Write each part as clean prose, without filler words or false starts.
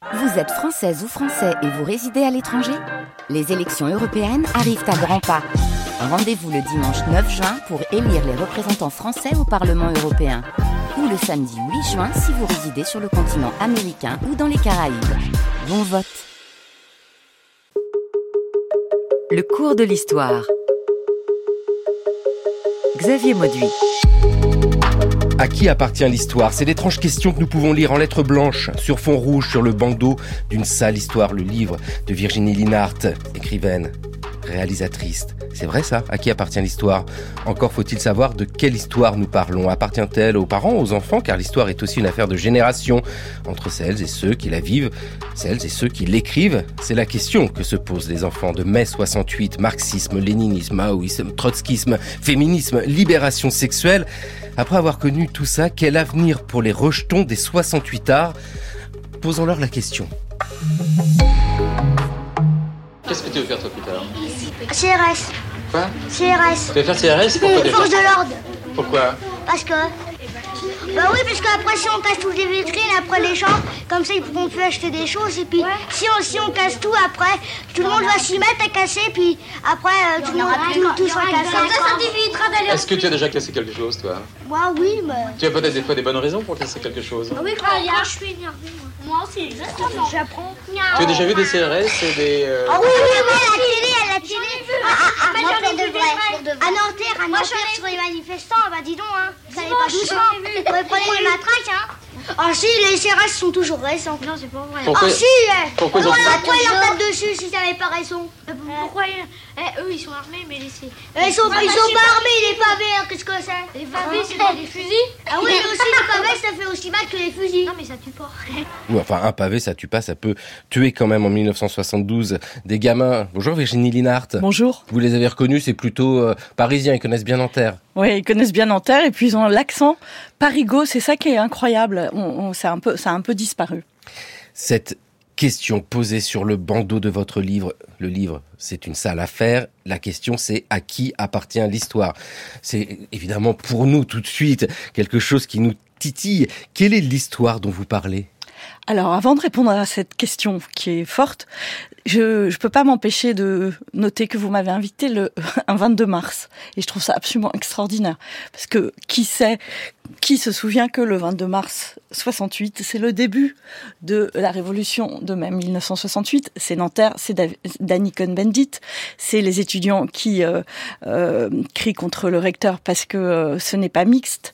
Vous êtes française ou français et vous résidez à l'étranger ? Les élections européennes arrivent à grands pas. Rendez-vous le dimanche 9 juin pour élire les représentants français au Parlement européen. Ou le samedi 8 juin si vous résidez sur le continent américain ou dans les Caraïbes. Bon vote. Le cours de l'histoire. Xavier Mauduit. À qui appartient l'histoire ? C'est l'étrange question que nous pouvons lire en lettres blanches, sur fond rouge, sur le bandeau d'une sale histoire, le livre de Virginie Linhart, écrivaine, réalisatrice. C'est vrai ça ? À qui appartient l'histoire ? Encore faut-il savoir de quelle histoire nous parlons. Appartient-elle aux parents, aux enfants ? Car l'histoire est aussi une affaire de génération. Entre celles et ceux qui la vivent, celles et ceux qui l'écrivent, c'est la question que se posent les enfants de mai 68. Marxisme, léninisme, maoïsme, trotskisme, féminisme, libération sexuelle. Après avoir connu tout ça, quel avenir pour les rejetons des 68ards ? Posons-leur la question. Qu'est-ce que tu veux faire toi plus tard ? CRS. Quoi ? CRS. Tu veux faire CRS ? Pourquoi déjà ? Force de l'ordre. Pourquoi ? Parce que... Bah oui, parce qu'après si on casse toutes les vitrines, après les gens, comme ça ils pourront plus acheter des choses. Et puis si on casse tout, après tout le monde va s'y mettre à casser. Puis après tout sera cassé. Comme ça t'évitera d'aller. Est-ce que tu as déjà cassé quelque chose toi ? Moi oui, mais... Tu as peut-être des fois des bonnes raisons pour casser quelque chose. Oui, quand je suis énervée, moi aussi, exactement. J'apprends. Tu as déjà vu des CRS et des... Ah oui, à la télé. Moi, pour de vrai. À Nanterre, sur les manifestants, bah dis donc, hein. Vous savez pas doucement. Vous prenez les matraques, hein. Ah si, les CRS sont toujours récents. Non, c'est pas vrai. Pourquoi, ah si, pourquoi ils ont... Pourquoi ils leur tapent dessus si ça n'avait pas raison? Pourquoi eux ils sont armés mais les... Ils sont pas armés, les pavés, hein, qu'est-ce que c'est? Les pavés c'est pas des fusils? Ah oui, mais aussi les pavés ça fait aussi mal que les fusils. Non mais ça tue pas. Ou enfin, un pavé, ça tue pas, ça peut tuer quand même en 1972 des gamins. Bonjour Virginie Linhart. Bonjour. Vous les avez reconnus, c'est plutôt parisiens, ils connaissent bien Nanterre. Oui, ils connaissent bien Nanterre et puis ils ont l'accent parigot, c'est ça qui est incroyable. Ça a un peu disparu. Cette question posée sur le bandeau de votre livre, le livre, c'est une sale affaire. La question, c'est à qui appartient l'histoire ? C'est évidemment pour nous tout de suite quelque chose qui nous titille. Quelle est l'histoire dont vous parlez ? Alors, avant de répondre à cette question qui est forte, je peux pas m'empêcher de noter que vous m'avez invité un 22 mars. Et je trouve ça absolument extraordinaire. Parce que qui se souvient que le 22 mars 68, c'est le début de la révolution de mai 1968. C'est Nanterre, c'est Danny Cohn-Bendit. C'est les étudiants qui crient contre le recteur parce que ce n'est pas mixte.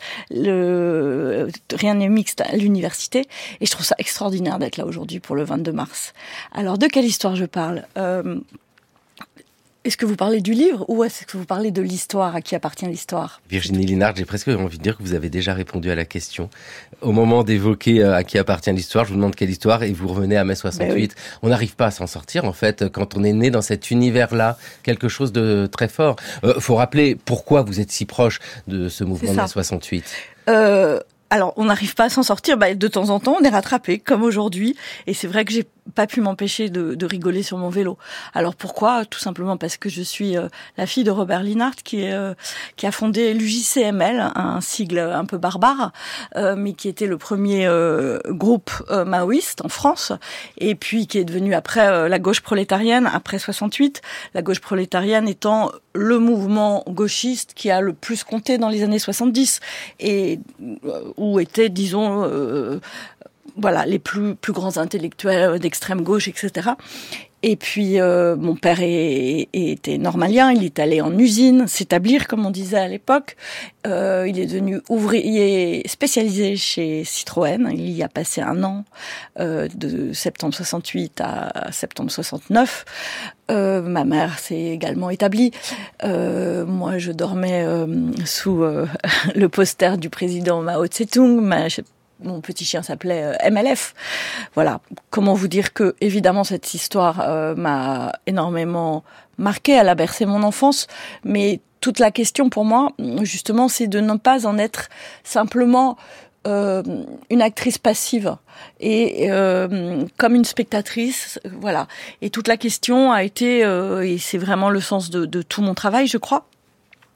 Rien n'est mixte à l'université. Et je trouve ça extraordinaire d'être là aujourd'hui pour le 22 mars. Alors, de quelle histoire je parle ? Est-ce que vous parlez du livre ou est-ce que vous parlez de l'histoire ? À qui appartient l'histoire ? Virginie Linhart, j'ai presque envie de dire que vous avez déjà répondu à la question. Au moment d'évoquer à qui appartient l'histoire, je vous demande quelle histoire et vous revenez à mai 68. Ben oui. On n'arrive pas à s'en sortir en fait quand on est né dans cet univers-là, quelque chose de très fort. Faut rappeler pourquoi vous êtes si proche de ce mouvement de mai 68. Alors, on n'arrive pas à s'en sortir. De temps en temps, on est rattrapé, comme aujourd'hui. Et c'est vrai que j'ai pas pu m'empêcher de rigoler sur mon vélo. Alors pourquoi ? Tout simplement parce que je suis la fille de Robert Linhart qui a fondé l'UJCML, un sigle un peu barbare, mais qui était le premier groupe maoïste en France, et puis qui est devenu après la gauche prolétarienne après 68. La gauche prolétarienne étant le mouvement gauchiste qui a le plus compté dans les années 70 et où étaient, disons, les plus grands intellectuels d'extrême gauche, etc. Et puis, mon père était normalien, il est allé en usine s'établir, comme on disait à l'époque. Il est devenu ouvrier spécialisé chez Citroën. Il y a passé un an, de septembre 68 à septembre 69. Ma mère s'est également établie. Moi, je dormais sous le poster du président Mao Tse-tung. Mon petit chien s'appelait MLF. Voilà. Comment vous dire que, évidemment, cette histoire m'a énormément marquée, elle a bercé mon enfance, mais toute la question pour moi, justement, c'est de ne pas en être simplement une actrice passive et comme une spectatrice, voilà. Et toute la question a été, et c'est vraiment le sens de tout mon travail, je crois,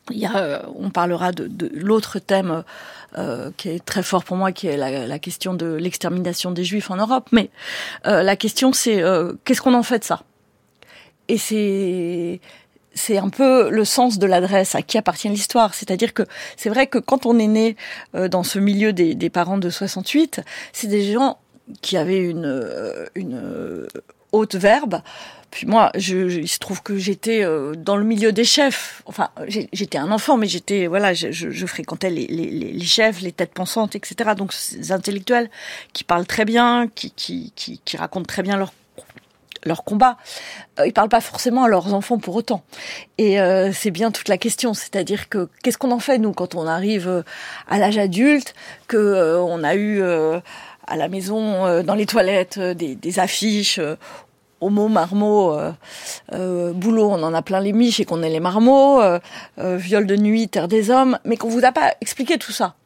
On parlera de l'autre thème qui est très fort pour moi, qui est la question de l'extermination des Juifs en Europe. Mais la question, c'est qu'est-ce qu'on en fait de ça ? Et c'est un peu le sens de l'adresse, à qui appartient l'histoire. C'est-à-dire que c'est vrai que quand on est né dans ce milieu des parents de 68, c'est des gens qui avaient une haute verbe. Puis moi, il se trouve que j'étais dans le milieu des chefs. Enfin, j'étais un enfant, mais je fréquentais les chefs, les têtes pensantes, etc. Donc, ces intellectuels qui parlent très bien, qui racontent très bien leur combat. Ils parlent pas forcément à leurs enfants pour autant. Et c'est bien toute la question. C'est-à-dire que qu'est-ce qu'on en fait, nous, quand on arrive à l'âge adulte, que on a eu à la maison, dans les toilettes, des affiches homo, marmot, boulot, on en a plein les miches et qu'on est les marmots, viol de nuit, terre des hommes, mais qu'on vous a pas expliqué tout ça.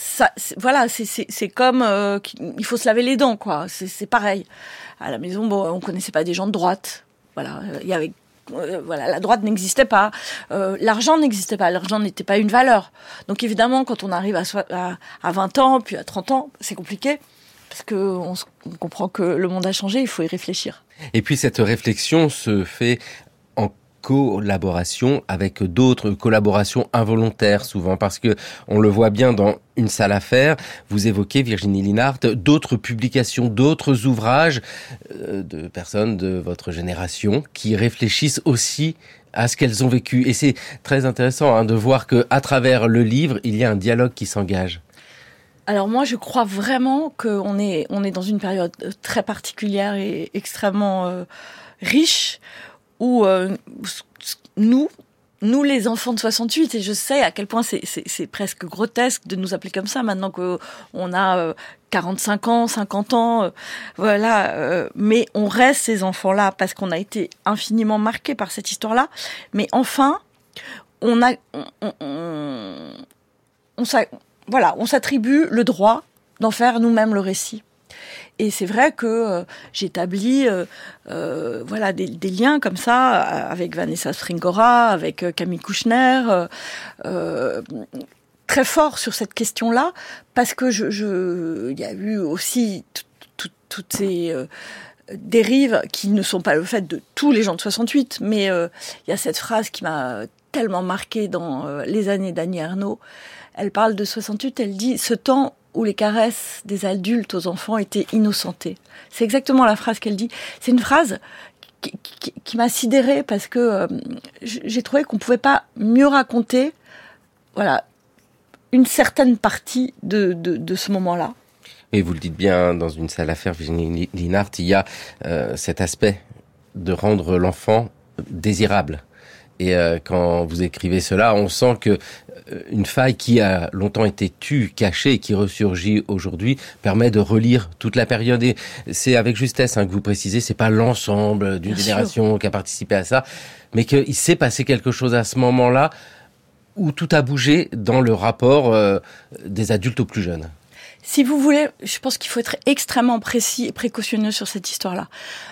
C'est comme il faut se laver les dents, quoi. C'est pareil. À la maison, on connaissait pas des gens de droite. Voilà, il y avait la droite n'existait pas, l'argent n'existait pas, l'argent n'était pas une valeur. Donc évidemment, quand on arrive à 20 ans, puis à 30 ans, c'est compliqué. Parce qu'on comprend que le monde a changé, il faut y réfléchir. Et puis cette réflexion se fait en collaboration avec d'autres, collaborations involontaires souvent, parce que on le voit bien dans Une salle à faire. Vous évoquez, Virginie Linhart, d'autres publications, d'autres ouvrages de personnes de votre génération qui réfléchissent aussi à ce qu'elles ont vécu. Et c'est très intéressant de voir que à travers le livre, il y a un dialogue qui s'engage. Alors moi, je crois vraiment qu'on est dans une période très particulière et extrêmement riche, où nous les enfants de 68, et je sais à quel point c'est presque grotesque de nous appeler comme ça maintenant qu'on a 45 ans, 50 ans, mais on reste ces enfants-là parce qu'on a été infiniment marqués par cette histoire-là. Mais enfin, on s'attribue le droit d'en faire nous-mêmes le récit. Et c'est vrai que j'établis des liens comme ça avec Vanessa Springora, avec Camille Kouchner, très fort sur cette question-là, parce que il y a eu aussi toutes ces dérives qui ne sont pas le fait de tous les gens de 68, mais il y a cette phrase qui m'a tellement marquée dans les années d'Annie Ernaux. Elle parle de 68, elle dit « Ce temps où les caresses des adultes aux enfants étaient innocentées ». C'est exactement la phrase qu'elle dit. C'est une phrase qui m'a sidérée parce que j'ai trouvé qu'on pouvait pas mieux raconter une certaine partie de ce moment-là. Et vous le dites bien dans Une salle à faire, Virginie Linhart, il y a cet aspect de rendre l'enfant désirable. Et quand vous écrivez cela, on sent que une faille qui a longtemps été tue, cachée, et qui ressurgit aujourd'hui, permet de relire toute la période. Et c'est avec justesse que vous précisez, c'est pas l'ensemble d'une génération qui a participé à ça, mais qu'il s'est passé quelque chose à ce moment-là où tout a bougé dans le rapport des adultes aux plus jeunes. Si vous voulez, je pense qu'il faut être extrêmement précis et précautionneux sur cette histoire-là.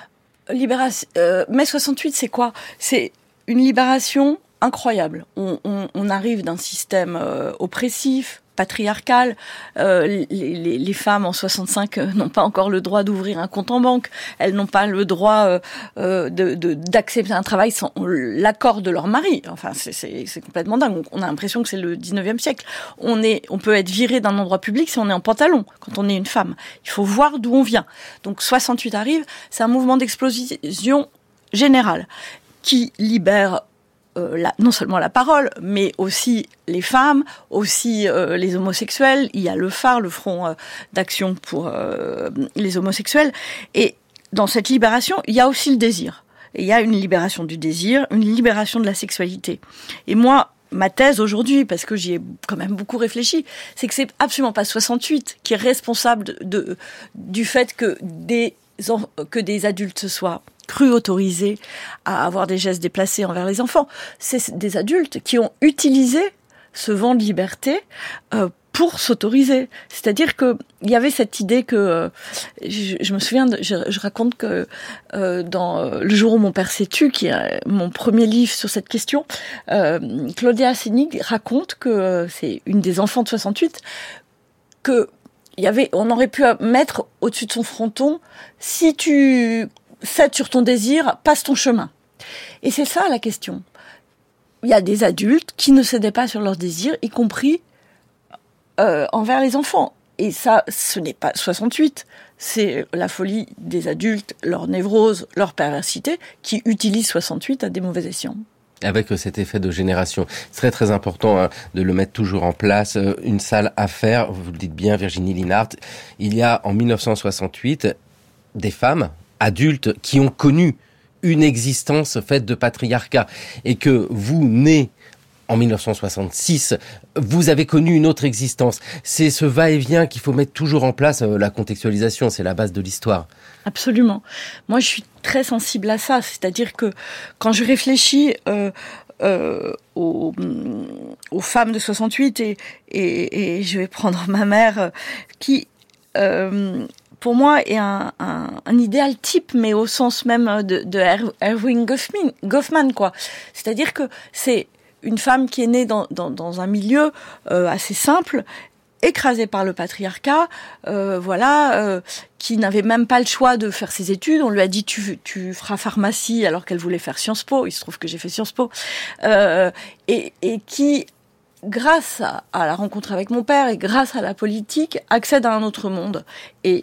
Mai 68, c'est quoi ? C'est une libération incroyable. On arrive d'un système oppressif, patriarcal. Les femmes en 65 n'ont pas encore le droit d'ouvrir un compte en banque. Elles n'ont pas le droit d'accepter un travail sans l'accord de leur mari. Enfin, c'est complètement dingue. On a l'impression que c'est le 19e siècle. On peut être viré d'un endroit public si on est en pantalon, quand on est une femme. Il faut voir d'où on vient. Donc 68 arrive, c'est un mouvement d'explosion générale qui libère non seulement la parole, mais aussi les femmes, aussi les homosexuels. Il y a le phare, le front d'action pour les homosexuels. Et dans cette libération, il y a aussi le désir. Et il y a une libération du désir, une libération de la sexualité. Et moi, ma thèse aujourd'hui, parce que j'y ai quand même beaucoup réfléchi, c'est que c'est absolument pas 68 qui est responsable du fait que des adultes soient crus autorisés à avoir des gestes déplacés envers les enfants. C'est des adultes qui ont utilisé ce vent de liberté pour s'autoriser. C'est-à-dire que il y avait cette idée que je me souviens, je raconte que dans Le jour où mon père s'est tu, qui est mon premier livre sur cette question, Claudia Sénig raconte que c'est une des enfants de 68, que on aurait pu mettre au-dessus de son fronton, si tu cèdes sur ton désir, passe ton chemin. Et c'est ça la question. Il y a des adultes qui ne cédaient pas sur leurs désirs, y compris envers les enfants. Et ça, ce n'est pas 68. C'est la folie des adultes, leur névrose, leur perversité, qui utilisent 68 à des mauvais escients. Avec cet effet de génération. C'est très très important de le mettre toujours en place. Une salle à faire, vous le dites bien Virginie Linhart, il y a en 1968 des femmes adultes qui ont connu une existence faite de patriarcat et que vous, nés en 1966, vous avez connu une autre existence. C'est ce va-et-vient qu'il faut mettre toujours en place. La contextualisation, c'est la base de l'histoire. Absolument. Moi, je suis très sensible à ça. C'est-à-dire que quand je réfléchis aux femmes de 68 et je vais prendre ma mère qui, pour moi, est un idéal type, mais au sens même de Erving Goffman, quoi. C'est-à-dire que c'est une femme qui est née dans un milieu assez simple, écrasée par le patriarcat, qui n'avait même pas le choix de faire ses études. On lui a dit tu feras pharmacie alors qu'elle voulait faire Sciences Po. Il se trouve que j'ai fait Sciences Po, et qui, grâce à la rencontre avec mon père et grâce à la politique, accède à un autre monde et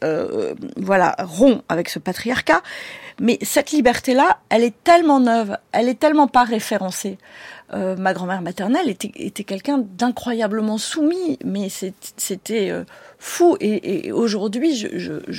rompt avec ce patriarcat. Mais cette liberté-là, elle est tellement neuve, elle est tellement pas référencée. Ma grand-mère maternelle était quelqu'un d'incroyablement soumis, mais c'était fou. Et aujourd'hui,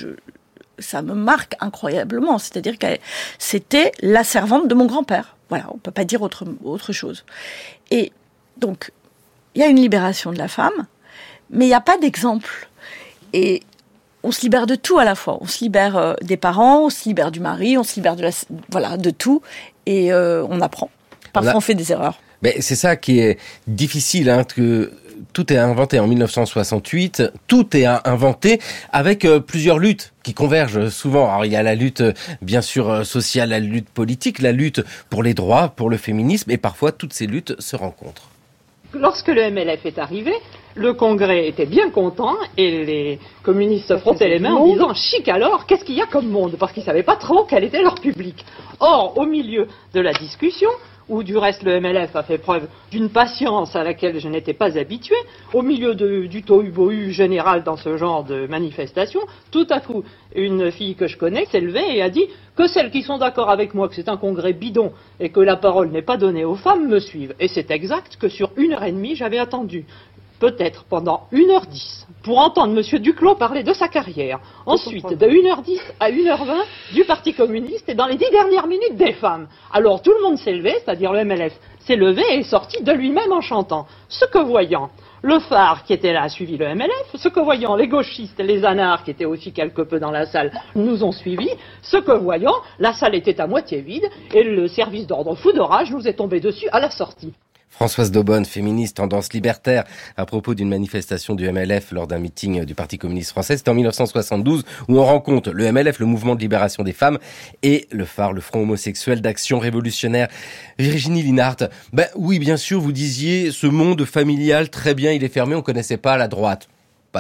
ça me marque incroyablement. C'est-à-dire que c'était la servante de mon grand-père. Voilà, on peut pas dire autre chose. Et donc, il y a une libération de la femme, mais il n'y a pas d'exemple. Et on se libère de tout à la fois. On se libère des parents, on se libère du mari, on se libère de tout, et on apprend. Parfois, on fait des erreurs. Mais c'est ça qui est difficile, que tout est inventé en 1968, tout est inventé avec plusieurs luttes qui convergent souvent. Alors il y a la lutte bien sûr sociale, la lutte politique, la lutte pour les droits, pour le féminisme, et parfois toutes ces luttes se rencontrent. Lorsque le MLF est arrivé, le Congrès était bien content et les communistes se frottaient les mains en disant « Chic alors, qu'est-ce qu'il y a comme monde ?» Parce qu'ils ne savaient pas trop quel était leur public. Or, au milieu de la discussion, où du reste le MLF a fait preuve d'une patience à laquelle je n'étais pas habitué, au milieu du tohu-bohu général dans ce genre de manifestation, tout à coup, une fille que je connais s'est levée et a dit que celles qui sont d'accord avec moi que c'est un congrès bidon et que la parole n'est pas donnée aux femmes me suivent. Et c'est exact que sur 1h30, j'avais attendu peut-être pendant 1h10 pour entendre M. Duclos parler de sa carrière. Ensuite, de 1h10 à 1h20 du Parti communiste et dans les 10 dernières minutes des femmes. Alors tout le monde s'est levé, c'est-à-dire le MLF s'est levé et est sorti de lui-même en chantant. Ce que voyant le phare qui était là a suivi le MLF, ce que voyant les gauchistes et les anards qui étaient aussi quelque peu dans la salle nous ont suivis, ce que voyant la salle était à moitié vide et le service d'ordre fou de rage nous est tombé dessus à la sortie. Françoise Daubonne, féministe, tendance libertaire, à propos d'une manifestation du MLF lors d'un meeting du Parti communiste français. C'était en 1972 où on rencontre le MLF, le mouvement de libération des femmes, et le phare, le Front homosexuel d'action révolutionnaire. Virginie Linhart, oui, bien sûr, vous disiez, ce monde familial, très bien, il est fermé, on connaissait pas la droite.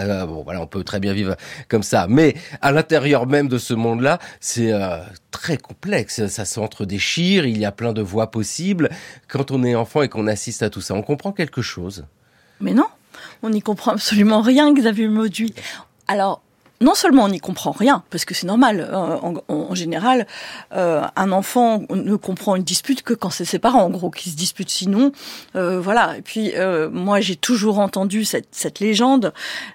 On peut très bien vivre comme ça. Mais à l'intérieur même de ce monde-là, c'est très complexe. Ça s'entre-déchire, il y a plein de voies possibles. Quand on est enfant et qu'on assiste à tout ça, on comprend quelque chose. Mais non, on n'y comprend absolument rien, Xavier Mauduit. Alors, non seulement on n'y comprend rien, parce que c'est normal, en général, un enfant ne comprend une dispute que quand c'est ses parents, en gros, qui se disputent. Sinon, Et puis, moi, j'ai toujours entendu cette légende.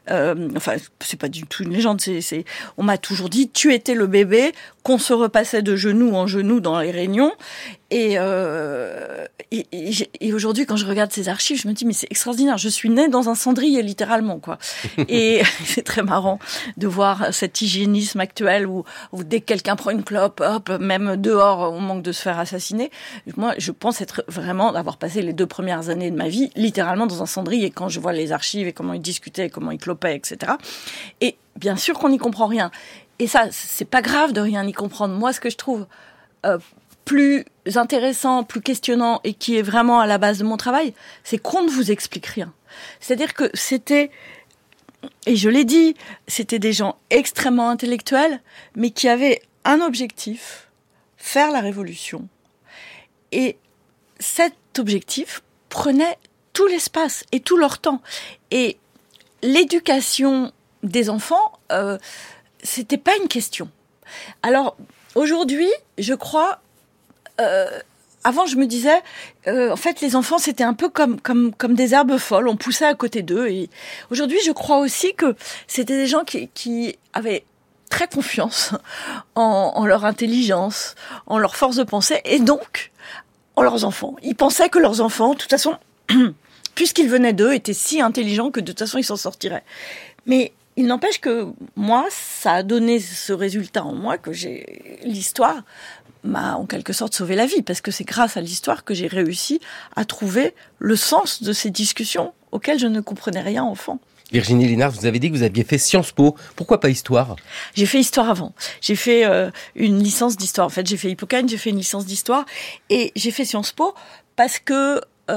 C'est pas du tout une légende. On m'a toujours dit, tu étais le bébé qu'on se repassait de genou en genou dans les réunions. Et aujourd'hui, quand je regarde ces archives, je me dis mais c'est extraordinaire. Je suis née dans un cendrier littéralement, quoi. Et c'est très marrant de voir cet hygiénisme actuel où dès que quelqu'un prend une clope, hop, même dehors, on manque de se faire assassiner. Moi, je pense être vraiment d'avoir passé les 2 premières années de ma vie littéralement dans un cendrier. Quand je vois les archives et comment ils discutaient, comment ils clopaient, etc. Et bien sûr qu'on n'y comprend rien. Et ça, c'est pas grave de rien y comprendre. Moi, ce que je trouve plus intéressant, plus questionnant et qui est vraiment à la base de mon travail, c'est qu'on ne vous explique rien. C'est-à-dire que c'était, et je l'ai dit, c'était des gens extrêmement intellectuels, mais qui avaient un objectif, faire la révolution. Et cet objectif prenait tout l'espace et tout leur temps. Et l'éducation des enfants, c'était pas une question. Alors, aujourd'hui, je crois, avant, je me disais, en fait, les enfants, c'était un peu comme des herbes folles. On poussait à côté d'eux. Et aujourd'hui, je crois aussi que c'était des gens qui avaient très confiance en leur intelligence, en leur force de pensée, et donc en leurs enfants. Ils pensaient que leurs enfants, de toute façon, puisqu'ils venaient d'eux, étaient si intelligents que de toute façon, ils s'en sortiraient. Mais il n'empêche que moi, ça a donné ce résultat en moi, que l'histoire m'a en quelque sorte sauvé la vie, parce que c'est grâce à l'histoire que j'ai réussi à trouver le sens de ces discussions auxquelles je ne comprenais rien enfant. Virginie Linhart, vous avez dit que vous aviez fait Sciences Po. Pourquoi pas histoire ? J'ai fait histoire avant. J'ai fait une licence d'histoire. En fait, j'ai fait Hippocane, j'ai fait une licence d'histoire. Et j'ai fait Sciences Po parce que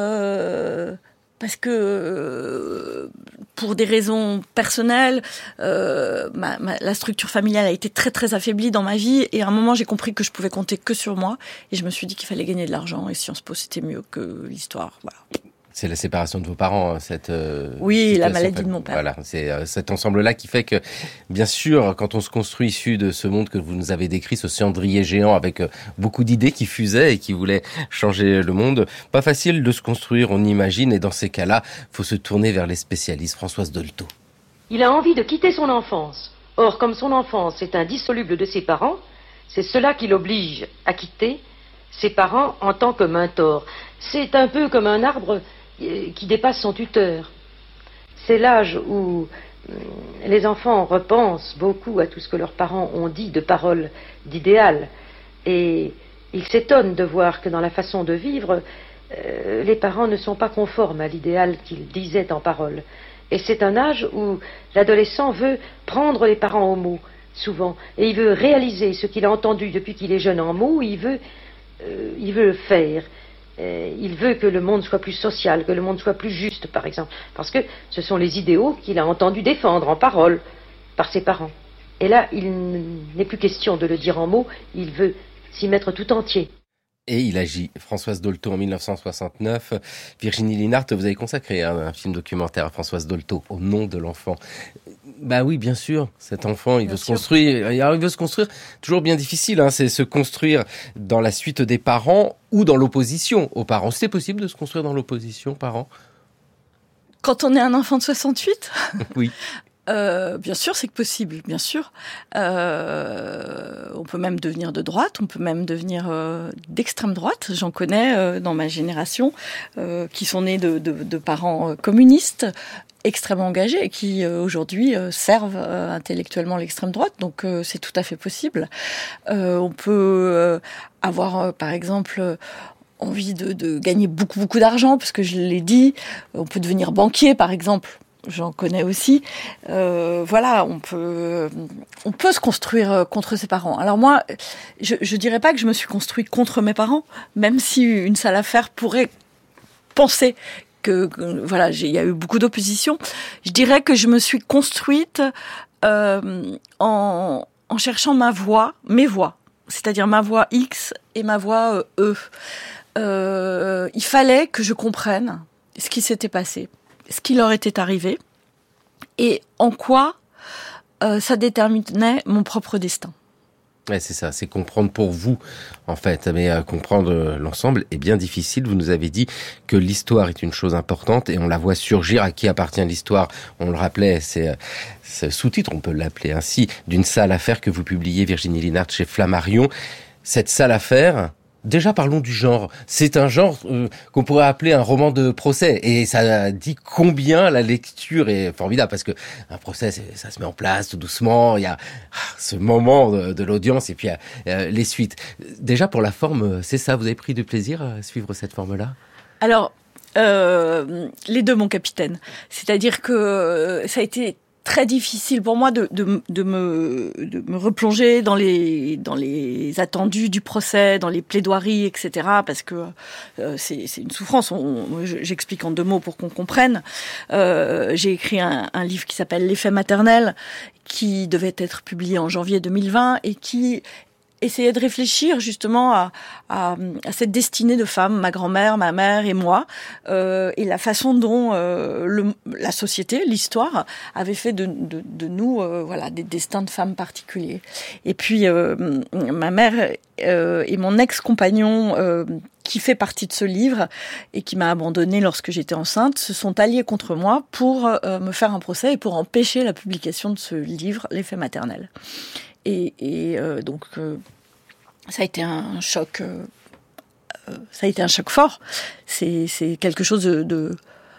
pour des raisons personnelles, la structure familiale a été très très affaiblie dans ma vie, et à un moment j'ai compris que je pouvais compter que sur moi, et je me suis dit qu'il fallait gagner de l'argent, et Sciences Po c'était mieux que l'histoire. Voilà. C'est la séparation de vos parents, cette oui, la maladie de mon père. Voilà, c'est cet ensemble-là qui fait que, bien sûr, quand on se construit issu de ce monde que vous nous avez décrit, ce cendrier géant avec beaucoup d'idées qui fusaient et qui voulaient changer le monde, pas facile de se construire, on imagine, et dans ces cas-là, faut se tourner vers les spécialistes. Françoise Dolto. Il a envie de quitter son enfance. Or, comme son enfance est indissoluble de ses parents, c'est cela qui l'oblige à quitter ses parents en tant que mentor. C'est un peu comme un arbre qui dépasse son tuteur. C'est l'âge où les enfants repensent beaucoup à tout ce que leurs parents ont dit de paroles d'idéal, et ils s'étonnent de voir que dans la façon de vivre, les parents ne sont pas conformes à l'idéal qu'ils disaient en paroles. Et c'est un âge où l'adolescent veut prendre les parents au mot, souvent, et il veut réaliser ce qu'il a entendu depuis qu'il est jeune en mots, il veut le faire. Il veut que le monde soit plus social, que le monde soit plus juste, par exemple, parce que ce sont les idéaux qu'il a entendu défendre en parole par ses parents. Et là, il n'est plus question de le dire en mots, il veut s'y mettre tout entier. Et il agit. Françoise Dolto en 1969. Virginie Linhart, vous avez consacré un film documentaire à Françoise Dolto, Au nom de l'enfant. Bah oui, bien sûr. Cet enfant, il veut se construire. Il veut se construire. Toujours bien difficile, hein. C'est se construire dans la suite des parents ou dans l'opposition aux parents. C'est possible de se construire dans l'opposition, parents? Quand on est un enfant de 68? Oui. Bien sûr, c'est possible, bien sûr. On peut même devenir de droite, on peut même devenir d'extrême droite. J'en connais dans ma génération qui sont nés de parents communistes, extrêmement engagés et qui aujourd'hui servent intellectuellement l'extrême droite. Donc c'est tout à fait possible. On peut avoir, par exemple, envie de gagner beaucoup d'argent, parce que je l'ai dit, on peut devenir banquier, par exemple. J'en connais aussi. Voilà, on peut se construire contre ses parents. Alors moi, je dirais pas que je me suis construite contre mes parents, même si une sale affaire pourrait penser que voilà, il y a eu beaucoup d'opposition. Je dirais que je me suis construite en cherchant mes voix, c'est-à-dire ma voix X et ma voix E. Il fallait que je comprenne ce qui s'était passé, ce qui leur était arrivé, et en quoi ça déterminait mon propre destin. Ouais, c'est ça, c'est comprendre pour vous, en fait. Mais comprendre l'ensemble est bien difficile. Vous nous avez dit que l'histoire est une chose importante et on la voit surgir. À qui appartient l'histoire? On le rappelait, c'est ce sous-titre, on peut l'appeler ainsi, d'une sale affaire que vous publiez, Virginie Linhart, chez Flammarion. Cette sale affaire, déjà parlons du genre. C'est un genre qu'on pourrait appeler un roman de procès. Et ça dit combien la lecture est formidable. Parce que un procès, ça se met en place tout doucement. Il y a ce moment de l'audience et puis les suites. Déjà, pour la forme, c'est ça. Vous avez pris du plaisir à suivre cette forme-là ? Alors, les deux, mon capitaine. C'est-à-dire que ça a été très difficile pour moi de me replonger dans les attendus du procès, dans les plaidoiries, etc. Parce que c'est une souffrance. J'explique en 2 mots pour qu'on comprenne. J'ai écrit un livre qui s'appelle L'effet maternel, qui devait être publié en janvier 2020 et qui essayait de réfléchir justement à cette destinée de femmes, ma grand-mère, ma mère et moi, et la façon dont la société, l'histoire, avait fait de nous voilà, des destins de femmes particuliers. Et puis ma mère et mon ex-compagnon qui fait partie de ce livre et qui m'a abandonnée lorsque j'étais enceinte, se sont alliés contre moi pour me faire un procès et pour empêcher la publication de ce livre, L'effet maternel. Et donc, ça a été un choc. Ça a été un choc fort. C'est quelque chose de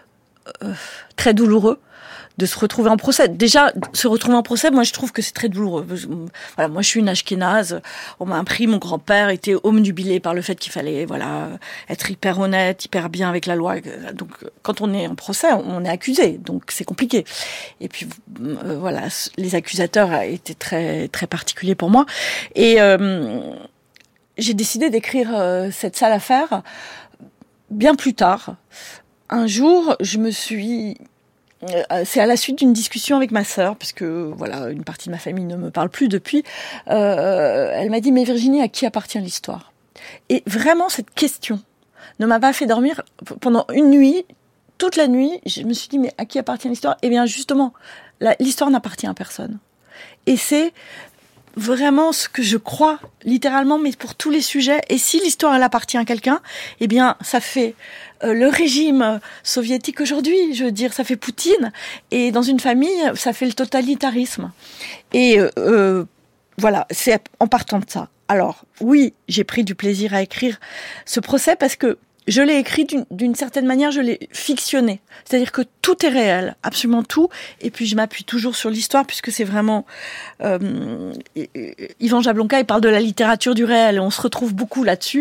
très douloureux de se retrouver en procès. Déjà, se retrouver en procès, moi, je trouve que c'est très douloureux. Voilà, moi, je suis une ashkénaze. On m'a appris, mon grand-père était obnubilé par le fait qu'il fallait, voilà, être hyper honnête, hyper bien avec la loi. Donc, quand on est en procès, on est accusé. Donc, c'est compliqué. Et puis, voilà, les accusateurs étaient très, très particuliers pour moi. Et j'ai décidé d'écrire cette sale affaire bien plus tard. Un jour, je me suis... c'est à la suite d'une discussion avec ma sœur, parce que voilà, une partie de ma famille ne me parle plus depuis. Elle m'a dit, mais Virginie, à qui appartient l'histoire ? Et vraiment, cette question ne m'a pas fait dormir pendant une nuit. Toute la nuit, je me suis dit, mais à qui appartient l'histoire ? Eh bien, justement, l'histoire n'appartient à personne. Et c'est vraiment ce que je crois, littéralement, mais pour tous les sujets. Et si l'histoire, elle appartient à quelqu'un, eh bien, ça fait le régime soviétique aujourd'hui, je veux dire, ça fait Poutine. Et dans une famille, ça fait le totalitarisme. Et voilà, c'est en partant de ça. Alors, oui, j'ai pris du plaisir à écrire ce procès parce que je l'ai écrit d'une certaine manière, je l'ai fictionné. C'est-à-dire que tout est réel, absolument tout. Et puis je m'appuie toujours sur l'histoire puisque c'est vraiment... Ivan Jablonka, il parle de la littérature du réel et on se retrouve beaucoup là-dessus.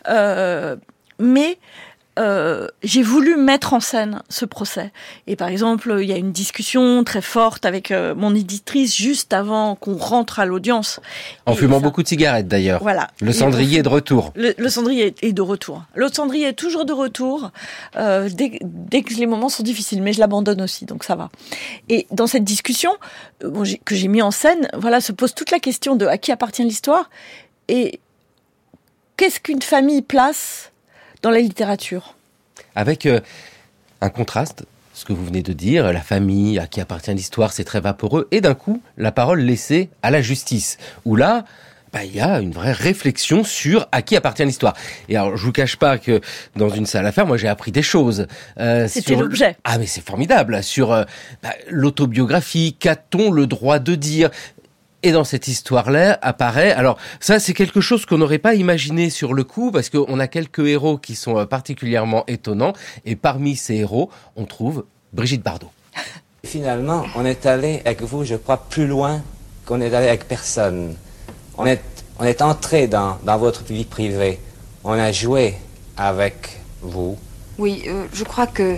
Mais j'ai voulu mettre en scène ce procès. Et par exemple, il y a une discussion très forte avec mon éditrice juste avant qu'on rentre à l'audience. En fumant beaucoup de cigarettes d'ailleurs. Voilà. Le cendrier est de retour. Le cendrier est de retour. Le cendrier est toujours de retour dès que les moments sont difficiles, mais je l'abandonne aussi, donc ça va. Et dans cette discussion que j'ai mis en scène, voilà, se pose toute la question de à qui appartient l'histoire et qu'est-ce qu'une famille place dans la littérature. Avec un contraste, ce que vous venez de dire, la famille, à qui appartient l'histoire, c'est très vaporeux, et d'un coup, la parole laissée à la justice, où là, il y a une vraie réflexion sur à qui appartient l'histoire. Et alors, je vous cache pas que dans une sale affaire, moi, j'ai appris des choses. C'était l'objet. Ah, mais c'est formidable. Sur l'autobiographie, qu'a-t-on le droit de dire ? Et dans cette histoire-là apparaît... Alors, ça, c'est quelque chose qu'on n'aurait pas imaginé sur le coup, parce qu'on a quelques héros qui sont particulièrement étonnants. Et parmi ces héros, on trouve Brigitte Bardot. Finalement, on est allé avec vous, je crois, plus loin qu'on est allé avec personne. On est entré dans votre vie privée. On a joué avec vous. Oui, je crois que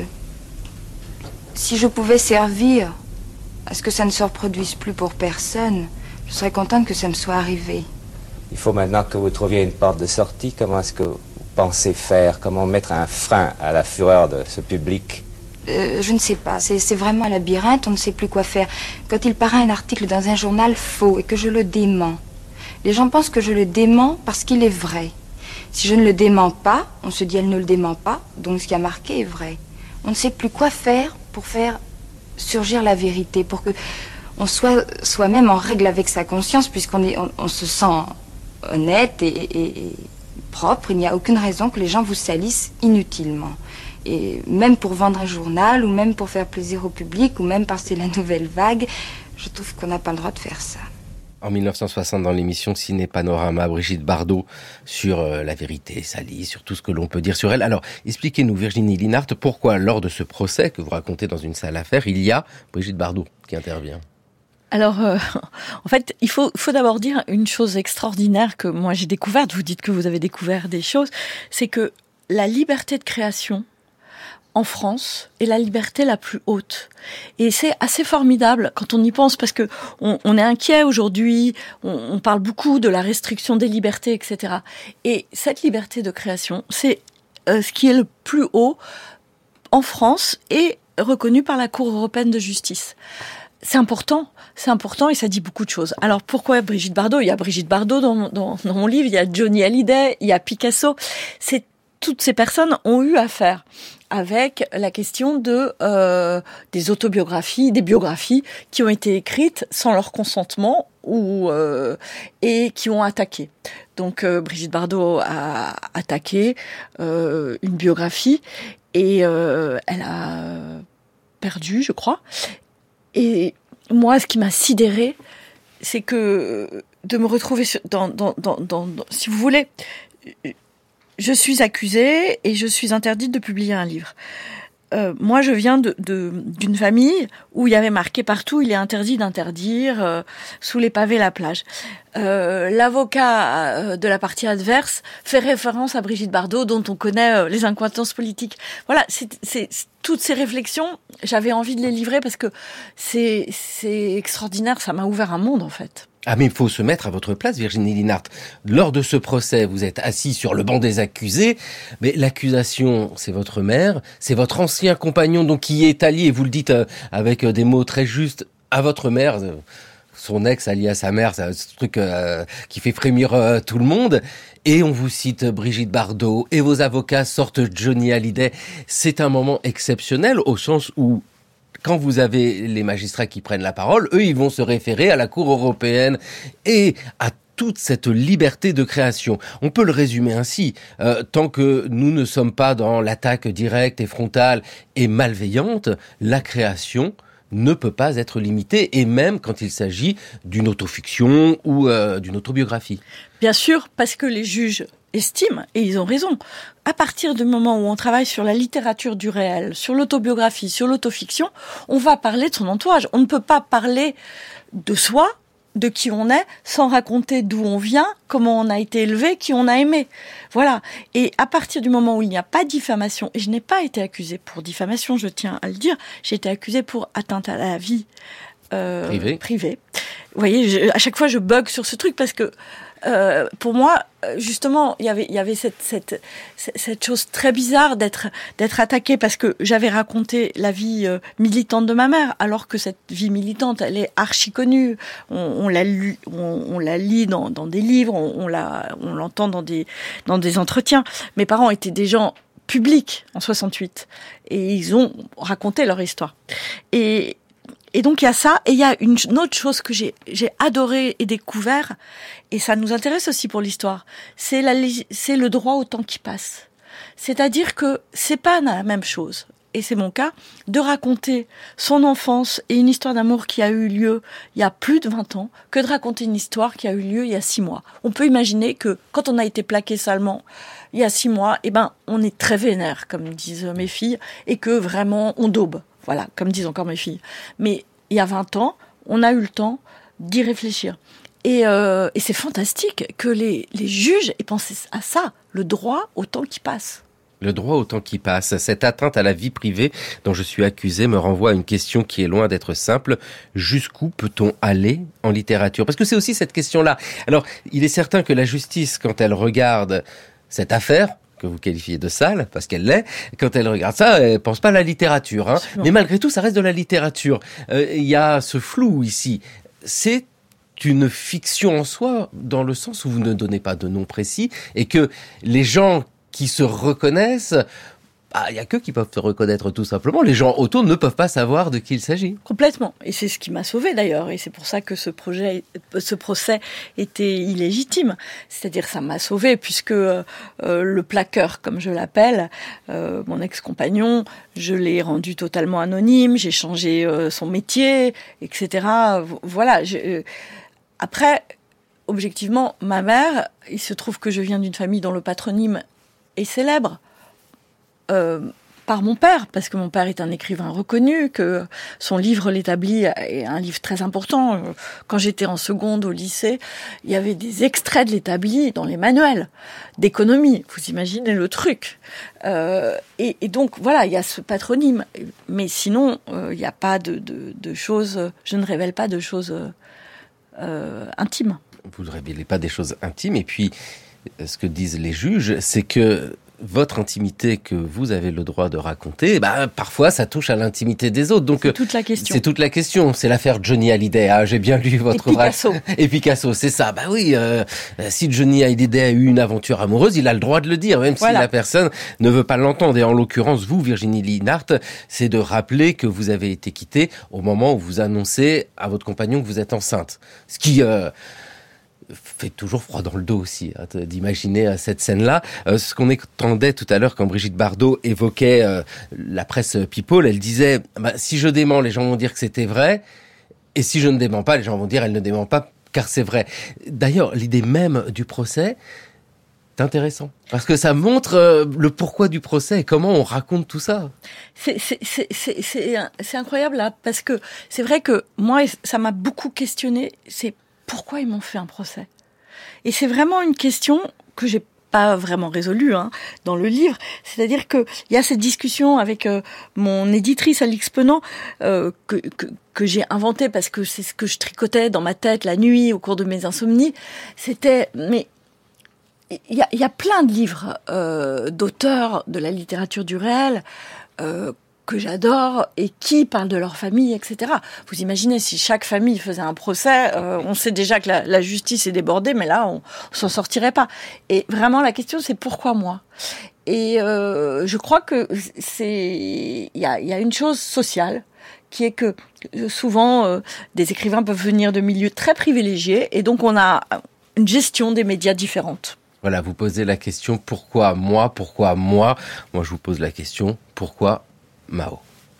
si je pouvais servir à ce que ça ne se reproduise plus pour personne... Je serais contente que ça me soit arrivé. Il faut maintenant que vous trouviez une porte de sortie. Comment est-ce que vous pensez faire? Comment mettre un frein à la fureur de ce public? Je ne sais pas. C'est vraiment un labyrinthe. On ne sait plus quoi faire. Quand il paraît un article dans un journal faux et que je le dément, les gens pensent que je le dément parce qu'il est vrai. Si je ne le dément pas, on se dit elle ne le dément pas, donc ce qui a marqué est vrai. On ne sait plus quoi faire pour faire surgir la vérité, pour que... on soit soi-même en règle avec sa conscience, puisqu'on se sent honnête et propre. Il n'y a aucune raison que les gens vous salissent inutilement. Et même pour vendre un journal, ou même pour faire plaisir au public, ou même parce que c'est la nouvelle vague, je trouve qu'on n'a pas le droit de faire ça. En 1960, dans l'émission Ciné Panorama, Brigitte Bardot, sur la vérité salie, sur tout ce que l'on peut dire sur elle. Alors, expliquez-nous, Virginie Linhart, pourquoi, lors de ce procès que vous racontez dans une salle à faire, il y a Brigitte Bardot qui intervient. Alors, en fait, il faut d'abord dire une chose extraordinaire que moi j'ai découverte. Vous dites que vous avez découvert des choses. C'est que la liberté de création en France est la liberté la plus haute. Et c'est assez formidable quand on y pense, parce que on est inquiet aujourd'hui, on parle beaucoup de la restriction des libertés, etc. Et cette liberté de création, c'est ce qui est le plus haut en France et reconnu par la Cour européenne de justice. C'est important et ça dit beaucoup de choses. Alors pourquoi Brigitte Bardot ? Il y a Brigitte Bardot dans mon livre, il y a Johnny Hallyday, il y a Picasso. Toutes ces personnes ont eu affaire avec la question des autobiographies, des biographies qui ont été écrites sans leur consentement et qui ont attaqué. Donc Brigitte Bardot a attaqué une biographie et elle a perdu, je crois. Et moi, ce qui m'a sidérée, c'est que de me retrouver si vous voulez, je suis accusée et je suis interdite de publier un livre. Moi, je viens d'une famille où il y avait marqué partout « il est interdit d'interdire sous les pavés la plage ». L'avocat de la partie adverse fait référence à Brigitte Bardot, dont on connaît les incohérences politiques. Voilà, c'est toutes ces réflexions, j'avais envie de les livrer parce que c'est extraordinaire, ça m'a ouvert un monde en fait. Ah mais il faut se mettre à votre place, Virginie Linhart. Lors de ce procès, vous êtes assis sur le banc des accusés, mais l'accusation, c'est votre mère, c'est votre ancien compagnon donc qui est allié, vous le dites avec des mots très justes, à votre mère, son ex allié à sa mère, c'est ce truc qui fait frémir tout le monde. Et on vous cite Brigitte Bardot, et vos avocats sortent Johnny Hallyday. C'est un moment exceptionnel au sens où quand vous avez les magistrats qui prennent la parole, eux, ils vont se référer à la Cour européenne et à toute cette liberté de création. On peut le résumer ainsi. Tant que nous ne sommes pas dans l'attaque directe et frontale et malveillante, la création ne peut pas être limitée, et même quand il s'agit d'une autofiction ou d'une autobiographie. Bien sûr, parce que les juges estiment, et ils ont raison, à partir du moment où on travaille sur la littérature du réel, sur l'autobiographie, sur l'autofiction, on va parler de son entourage. On ne peut pas parler de soi, de qui on est, sans raconter d'où on vient, comment on a été élevé, qui on a aimé. Voilà. Et à partir du moment où il n'y a pas de diffamation, et je n'ai pas été accusée pour diffamation, je tiens à le dire, j'ai été accusée pour atteinte à la vie privée. Vous voyez, à chaque fois je bug sur ce truc parce que pour moi, justement, il y avait cette chose très bizarre d'être attaquée parce que j'avais raconté la vie militante de ma mère, alors que cette vie militante, elle est archi connue. On la lit dans des livres, on l'entend dans des entretiens. Mes parents étaient des gens publics en 68 et ils ont raconté leur histoire. Et donc il y a ça, et il y a une autre chose que j'ai adoré et découvert, et ça nous intéresse aussi pour l'histoire, c'est le droit au temps qui passe. C'est-à-dire que c'est pas la même chose, et c'est mon cas, de raconter son enfance et une histoire d'amour qui a eu lieu il y a plus de 20 ans, que de raconter une histoire qui a eu lieu il y a 6 mois. On peut imaginer que quand on a été plaqué salement il y a 6 mois, on est très vénère, comme disent mes filles, et que vraiment on daube. Voilà, comme disent encore mes filles. Mais il y a 20 ans, on a eu le temps d'y réfléchir. Et c'est fantastique que les juges aient pensé à ça, le droit au temps qui passe. Le droit au temps qui passe, cette atteinte à la vie privée dont je suis accusé me renvoie à une question qui est loin d'être simple. Jusqu'où peut-on aller en littérature ? Parce que c'est aussi cette question-là. Alors, il est certain que la justice, quand elle regarde cette affaire, que vous qualifiez de sale, parce qu'elle l'est, quand elle regarde ça, elle pense pas à la littérature. Hein. Mais malgré tout, ça reste de la littérature. Il y a ce flou ici. C'est une fiction en soi, dans le sens où vous ne donnez pas de nom précis, et que les gens qui se reconnaissent, il y a qu'eux qui peuvent se reconnaître tout simplement. Les gens autour ne peuvent pas savoir de qui il s'agit. Complètement. Et c'est ce qui m'a sauvée d'ailleurs. Et c'est pour ça que ce procès était illégitime. C'est-à-dire ça m'a sauvée puisque le plaqueur, comme je l'appelle, mon ex-compagnon, je l'ai rendu totalement anonyme. J'ai changé son métier, etc. Voilà. Après, objectivement, ma mère, il se trouve que je viens d'une famille dont le patronyme est célèbre. Par mon père, parce que mon père est un écrivain reconnu, que son livre L'Établi est un livre très important. Quand j'étais en seconde au lycée, il y avait des extraits de L'Établi dans les manuels d'économie. Vous imaginez le truc. Et donc, voilà, il y a ce patronyme. Mais sinon, il n'y a pas de choses... Je ne révèle pas de choses intimes. Vous ne révélez pas des choses intimes. Et puis, ce que disent les juges, c'est que votre intimité que vous avez le droit de raconter, parfois ça touche à l'intimité des autres. Donc c'est toute la question. C'est toute la question. C'est l'affaire Johnny Hallyday. Ah, j'ai bien lu votre ouvrage. Et Picasso, c'est ça. Oui, si Johnny Hallyday a eu une aventure amoureuse, il a le droit de le dire, même si la personne ne veut pas l'entendre. Et en l'occurrence, vous, Virginie Linhart, c'est de rappeler que vous avez été quittée au moment où vous annoncez à votre compagnon que vous êtes enceinte. Ce qui fait toujours froid dans le dos aussi, d'imaginer cette scène-là. Ce qu'on entendait tout à l'heure quand Brigitte Bardot évoquait la presse People, elle disait si je dément, les gens vont dire que c'était vrai, et si je ne dément pas, les gens vont dire elle ne dément pas car c'est vrai. D'ailleurs, l'idée même du procès est intéressant, parce que ça montre le pourquoi du procès et comment on raconte tout ça. C'est incroyable là, parce que c'est vrai que moi, ça m'a beaucoup questionné, c'est pourquoi ils m'ont fait un procès. Et c'est vraiment une question que j'ai pas vraiment résolue dans le livre. C'est-à-dire que il y a cette discussion avec mon éditrice Alix Penant que j'ai inventée parce que c'est ce que je tricotais dans ma tête la nuit au cours de mes insomnies. Mais il y a plein de livres d'auteurs de la littérature du réel que j'adore et qui parlent de leur famille, etc. Vous imaginez, si chaque famille faisait un procès, on sait déjà que la justice est débordée, mais là, on s'en sortirait pas. Et vraiment, la question, c'est pourquoi moi ? Et je crois que il y a une chose sociale qui est que souvent, des écrivains peuvent venir de milieux très privilégiés, et donc on a une gestion des médias différente. Voilà, vous posez la question, pourquoi moi ? Moi, je vous pose la question, pourquoi Mao.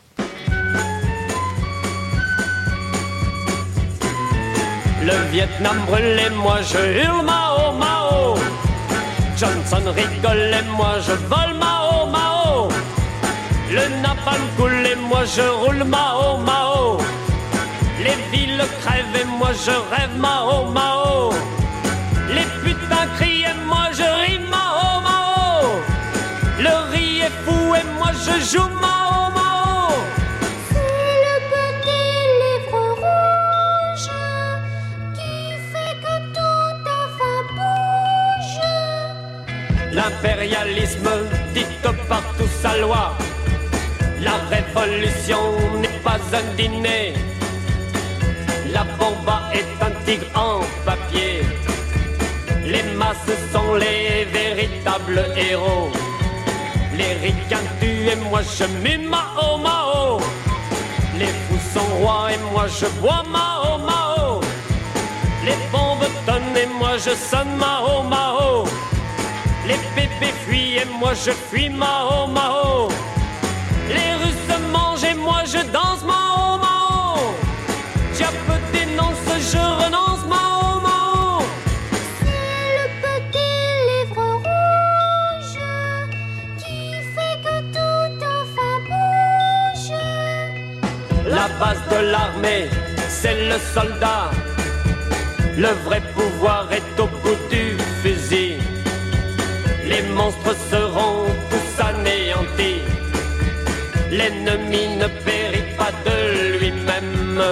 Le Vietnam brûlait, moi je hurle Mao, Mao. Johnson rigolait, moi je vole Mao, Mao. Le napalm coulait, moi je roule Mao, Mao. Les villes crèvent et moi je rêve Mao, Mao. Les putains crient et moi je ris Mao, Mao. Le riz est fou et moi je joue Mao. L'impérialisme dicte partout sa loi. La révolution n'est pas un dîner. La bomba est un tigre en papier. Les masses sont les véritables héros. Les ricains tuent et moi je mue Mao, Mao. Les fous sont rois et moi je bois Mao, Mao. Les bombes tonnent et moi je sonne Mao, Mao. Les bébés fuient et moi je fuis Mao, Mao. Les Russes mangent et moi je danse Mao, Mao. Diable dénonce, je renonce Mao, Mao. C'est le petit livre rouge qui fait que tout enfin bouge. La base de l'armée, c'est le soldat. Le vrai pouvoir est au bout du fusil. Les monstres seront tous anéantis. L'ennemi ne périt pas de lui-même.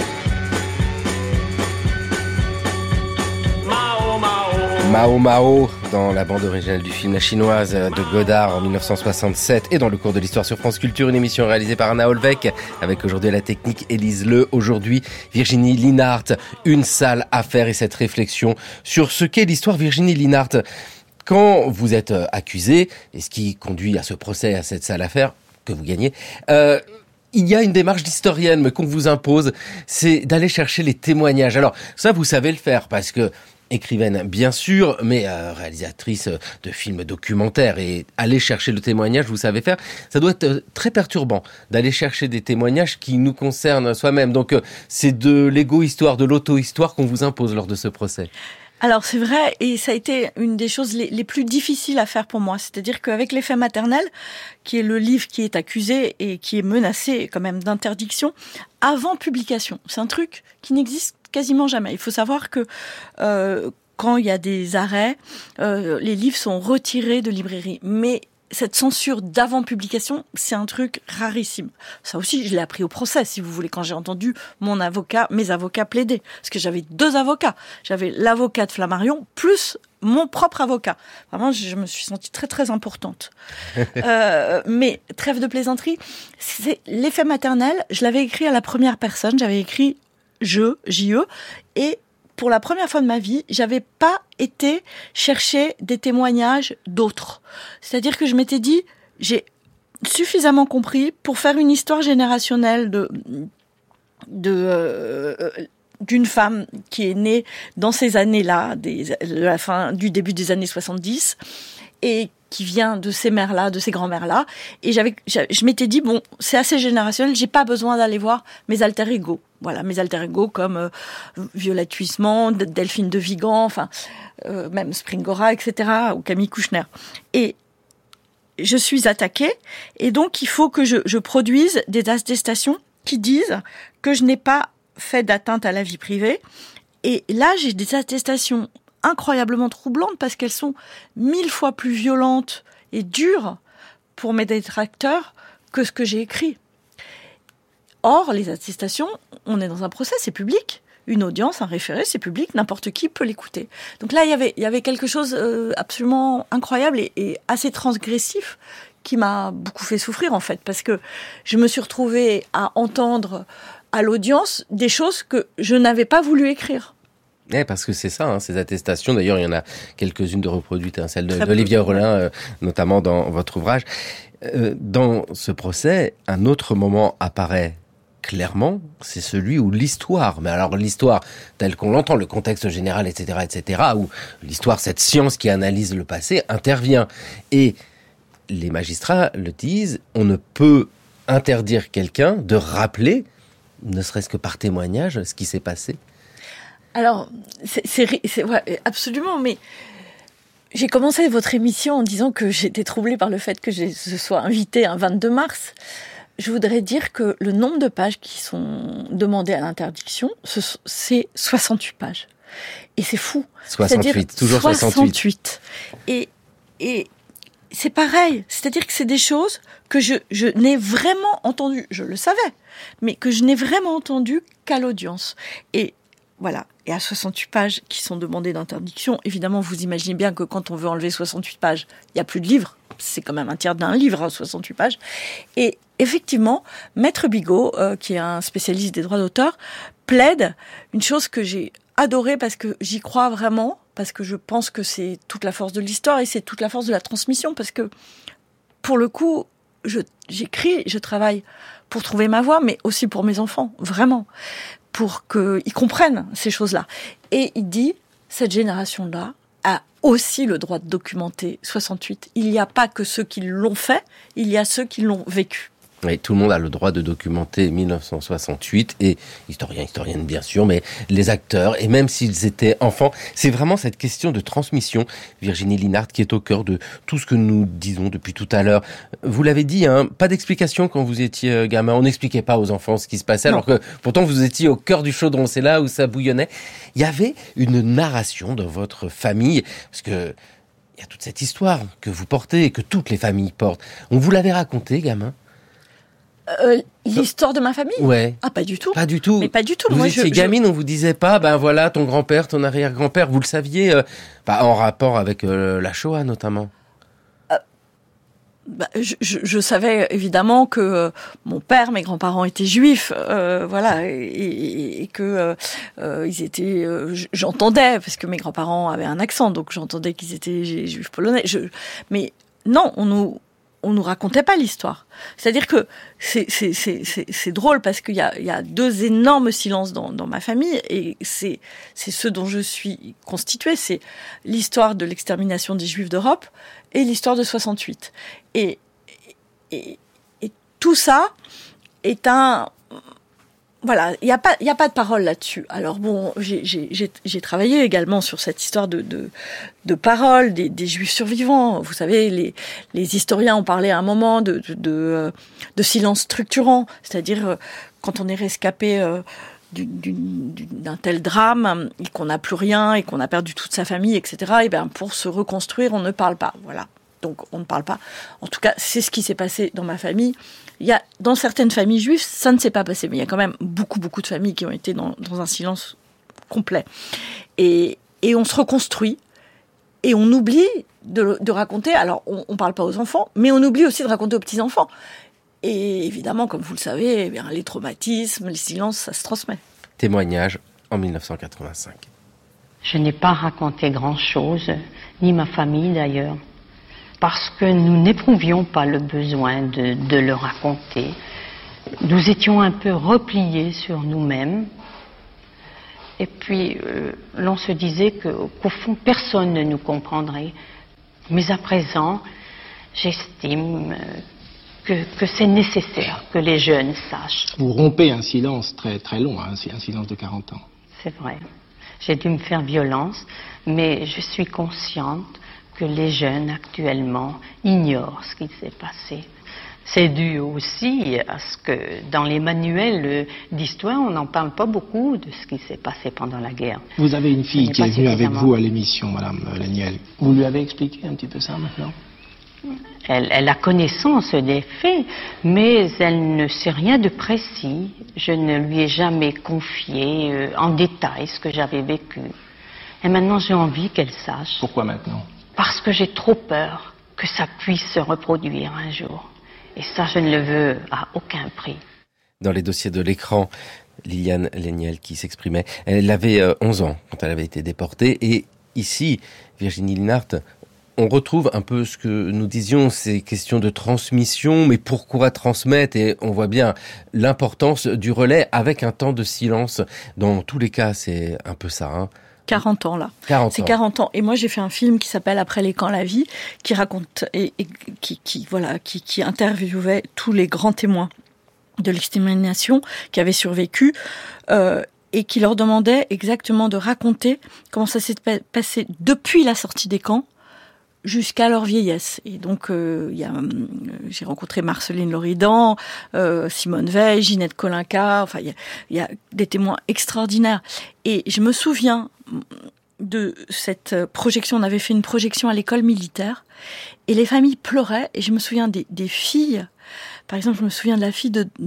Mao, Mao. Mao, Mao, dans la bande originale du film La Chinoise de Godard en 1967 et dans le cours de l'histoire sur France Culture, une émission réalisée par Anna Holbeck avec aujourd'hui à la technique Élise Le, aujourd'hui Virginie Linhart. Une sale affaire et cette réflexion sur ce qu'est l'histoire Virginie Linhart. Quand vous êtes accusé, et ce qui conduit à ce procès, à cette sale affaire que vous gagnez, il y a une démarche d'historienne mais qu'on vous impose, c'est d'aller chercher les témoignages. Alors ça, vous savez le faire parce que Écrivaine, bien sûr, mais réalisatrice de films documentaires. Et aller chercher le témoignage, vous savez faire. Ça doit être très perturbant d'aller chercher des témoignages qui nous concernent soi-même. Donc, c'est de l'égo-histoire, de l'auto-histoire qu'on vous impose lors de ce procès. Alors c'est vrai, et ça a été une des choses les plus difficiles à faire pour moi. C'est-à-dire qu'avec Les Faits maternels, qui est le livre qui est accusé et qui est menacé quand même d'interdiction, avant publication, c'est un truc qui n'existe quasiment jamais. Il faut savoir que quand il y a des arrêts, les livres sont retirés de librairie. Mais cette censure d'avant-publication, c'est un truc rarissime. Ça aussi, je l'ai appris au procès, si vous voulez, quand j'ai entendu mes avocats plaider. Parce que j'avais 2 avocats. J'avais l'avocat de Flammarion, plus mon propre avocat. Vraiment, je me suis sentie très, très importante. Mais, trêve de plaisanterie, c'est Les Faits maternels, je l'avais écrit à la première personne, j'avais écrit J-E, et pour la première fois de ma vie, j'avais pas été chercher des témoignages d'autres. C'est-à-dire que je m'étais dit, j'ai suffisamment compris pour faire une histoire générationnelle d'une femme qui est née dans ces années-là, du début des années 70, et qui vient de ces mères-là, de ces grand-mères-là. Et je m'étais dit, bon, c'est assez générationnel, j'ai pas besoin d'aller voir mes alter ego. Voilà, mes alter ego comme Violette Huisman, Delphine de Vigan, enfin, même Springora, etc., ou Camille Kouchner. Et je suis attaquée, et donc il faut que je produise des attestations qui disent que je n'ai pas fait d'atteinte à la vie privée. Et là, j'ai des attestations incroyablement troublantes parce qu'elles sont 1000 fois plus violentes et dures pour mes détracteurs que ce que j'ai écrit. Or, les attestations, on est dans un procès, c'est public. Une audience, un référé, c'est public, n'importe qui peut l'écouter. Donc là, il y avait quelque chose absolument incroyable et assez transgressif qui m'a beaucoup fait souffrir, en fait, parce que je me suis retrouvée à entendre à l'audience des choses que je n'avais pas voulu écrire. Parce que c'est ça, ces attestations. D'ailleurs, il y en a quelques-unes de reproduites, celle d'Olivier Rollin, notamment dans votre ouvrage. Dans ce procès, un autre moment apparaît clairement, c'est celui où l'histoire, mais alors l'histoire telle qu'on l'entend, le contexte général, etc., où l'histoire, cette science qui analyse le passé, intervient. Et les magistrats le disent, on ne peut interdire quelqu'un de rappeler, ne serait-ce que par témoignage, ce qui s'est passé. Alors, ouais, absolument, mais j'ai commencé votre émission en disant que j'étais troublée par le fait que je sois invitée un 22 mars. Je voudrais dire que le nombre de pages qui sont demandées à l'interdiction, c'est 68 pages. Et c'est fou. 68, toujours 68. Et c'est pareil. C'est-à-dire que c'est des choses que je n'ai vraiment entendues, je le savais, mais que je n'ai vraiment entendues qu'à l'audience. Et voilà. Et à 68 pages qui sont demandées d'interdiction, évidemment, vous imaginez bien que quand on veut enlever 68 pages, il n'y a plus de livre. C'est quand même un tiers d'un livre, 68 pages. Et effectivement, Maître Bigot, qui est un spécialiste des droits d'auteur, plaide une chose que j'ai adorée parce que j'y crois vraiment, parce que je pense que c'est toute la force de l'histoire et c'est toute la force de la transmission, parce que, pour le coup, j'écris, je travaille pour trouver ma voie, mais aussi pour mes enfants, vraiment, pour qu'ils comprennent ces choses-là. Et il dit, cette génération-là a aussi le droit de documenter 68. Il n'y a pas que ceux qui l'ont fait, il y a ceux qui l'ont vécu. Oui, tout le monde a le droit de documenter 1968, et historiennes bien sûr, mais les acteurs, et même s'ils étaient enfants, c'est vraiment cette question de transmission, Virginie Linhart, qui est au cœur de tout ce que nous disons depuis tout à l'heure. Vous l'avez dit, pas d'explication quand vous étiez gamin, on n'expliquait pas aux enfants ce qui se passait, alors que pourtant vous étiez au cœur du chaudron, c'est là où ça bouillonnait. Il y avait une narration dans votre famille, parce que il y a toute cette histoire que vous portez, et que toutes les familles portent. On vous l'avait raconté, gamin? L'histoire de ma famille? Ouais. Ah, pas du tout. Pas du tout. Mais pas du tout. Vous étiez gamine, on vous disait pas, voilà, ton grand-père, ton arrière-grand-père, vous le saviez, en rapport avec la Shoah, notamment. Je savais évidemment que mon père, mes grands-parents étaient juifs, voilà, et que ils étaient. J'entendais parce que mes grands-parents avaient un accent, donc j'entendais qu'ils étaient juifs polonais. Mais non, on nous racontait pas l'histoire. C'est-à-dire que c'est drôle parce qu'il y a deux énormes silences dans ma famille et c'est ce dont je suis constituée. C'est l'histoire de l'extermination des Juifs d'Europe et l'histoire de 68. Et tout ça est un... Voilà, il y a pas de parole là-dessus. Alors bon, j'ai travaillé également sur cette histoire de parole des Juifs survivants. Vous savez, les historiens ont parlé à un moment de silence structurant, c'est-à-dire quand on est rescapé d'un tel drame et qu'on n'a plus rien et qu'on a perdu toute sa famille, etc. Et bien pour se reconstruire, on ne parle pas. Voilà. Donc on ne parle pas. En tout cas, c'est ce qui s'est passé dans ma famille. Dans certaines familles juives, ça ne s'est pas passé, mais il y a quand même beaucoup de familles qui ont été dans un silence complet. Et on se reconstruit et on oublie de raconter. Alors on parle pas aux enfants, mais on oublie aussi de raconter aux petits enfants. Et évidemment, comme vous le savez, eh bien, les traumatismes, les silences, ça se transmet. Témoignage en 1985. Je n'ai pas raconté grand-chose, ni ma famille d'ailleurs, parce que nous n'éprouvions pas le besoin de le raconter. Nous étions un peu repliés sur nous-mêmes. Et puis, l'on se disait qu'au fond, personne ne nous comprendrait. Mais à présent, j'estime que c'est nécessaire que les jeunes sachent. Vous rompez un silence très, très long, hein, un silence de 40 ans. C'est vrai. J'ai dû me faire violence, mais je suis consciente que les jeunes actuellement ignorent ce qui s'est passé. C'est dû aussi à ce que dans les manuels d'histoire, on n'en parle pas beaucoup de ce qui s'est passé pendant la guerre. Vous avez une fille qui est venue avec vous à l'émission, Madame Léniel. Vous lui avez expliqué un petit peu ça maintenant ? Elle a connaissance des faits, mais elle ne sait rien de précis. Je ne lui ai jamais confié en détail ce que j'avais vécu. Et maintenant, j'ai envie qu'elle sache. Pourquoi maintenant ? Parce que j'ai trop peur que ça puisse se reproduire un jour. Et ça, je ne le veux à aucun prix. Dans les dossiers de l'écran, Liliane Léniel qui s'exprimait. Elle avait 11 ans quand elle avait été déportée. Et ici, Virginie Linhart, on retrouve un peu ce que nous disions, ces questions de transmission, mais pourquoi transmettre ? Et on voit bien l'importance du relais avec un temps de silence. Dans tous les cas, c'est un peu ça, hein. 40 ans, là. 40 c'est ans. 40 ans. Et moi, j'ai fait un film qui s'appelle Après les camps, la vie, qui raconte et qui interviewait tous les grands témoins de l'extermination qui avaient survécu, et qui leur demandait exactement de raconter comment ça s'est passé depuis la sortie des camps jusqu'à leur vieillesse. Et donc, j'ai rencontré Marceline Loridan, Simone Veil, Ginette Kolinka, enfin, il y a des témoins extraordinaires. Et je me souviens de cette projection, on avait fait une projection à l'école militaire, et les familles pleuraient, et je me souviens des filles, par exemple, je me souviens de la fille de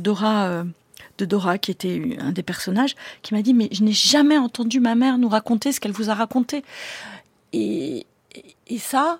Dora, qui était un des personnages, qui m'a dit « Mais je n'ai jamais entendu ma mère nous raconter ce qu'elle vous a raconté. » Et ça,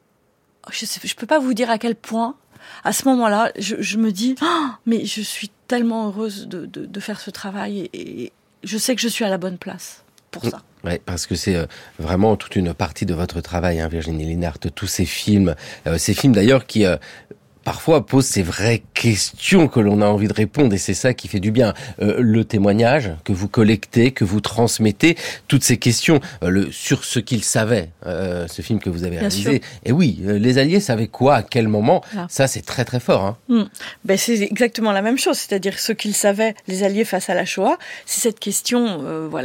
je peux pas vous dire à quel point, à ce moment-là, je me dis oh, mais je suis tellement heureuse de faire ce travail et je sais que je suis à la bonne place pour ça. Ouais, parce que c'est vraiment toute une partie de votre travail, hein, Virginie Linhart, tous ces films d'ailleurs qui parfois posent ces vraies questions que l'on a envie de répondre, et c'est ça qui fait du bien. Le témoignage que vous collectez, que vous transmettez, toutes ces questions sur ce qu'ils savaient, ce film que vous avez réalisé. Et oui, les Alliés savaient quoi, à quel moment, ça c'est très très fort. Hein. Ben, c'est exactement la même chose, c'est-à-dire ce qu'ils savaient, les Alliés face à la Shoah, c'est cette question,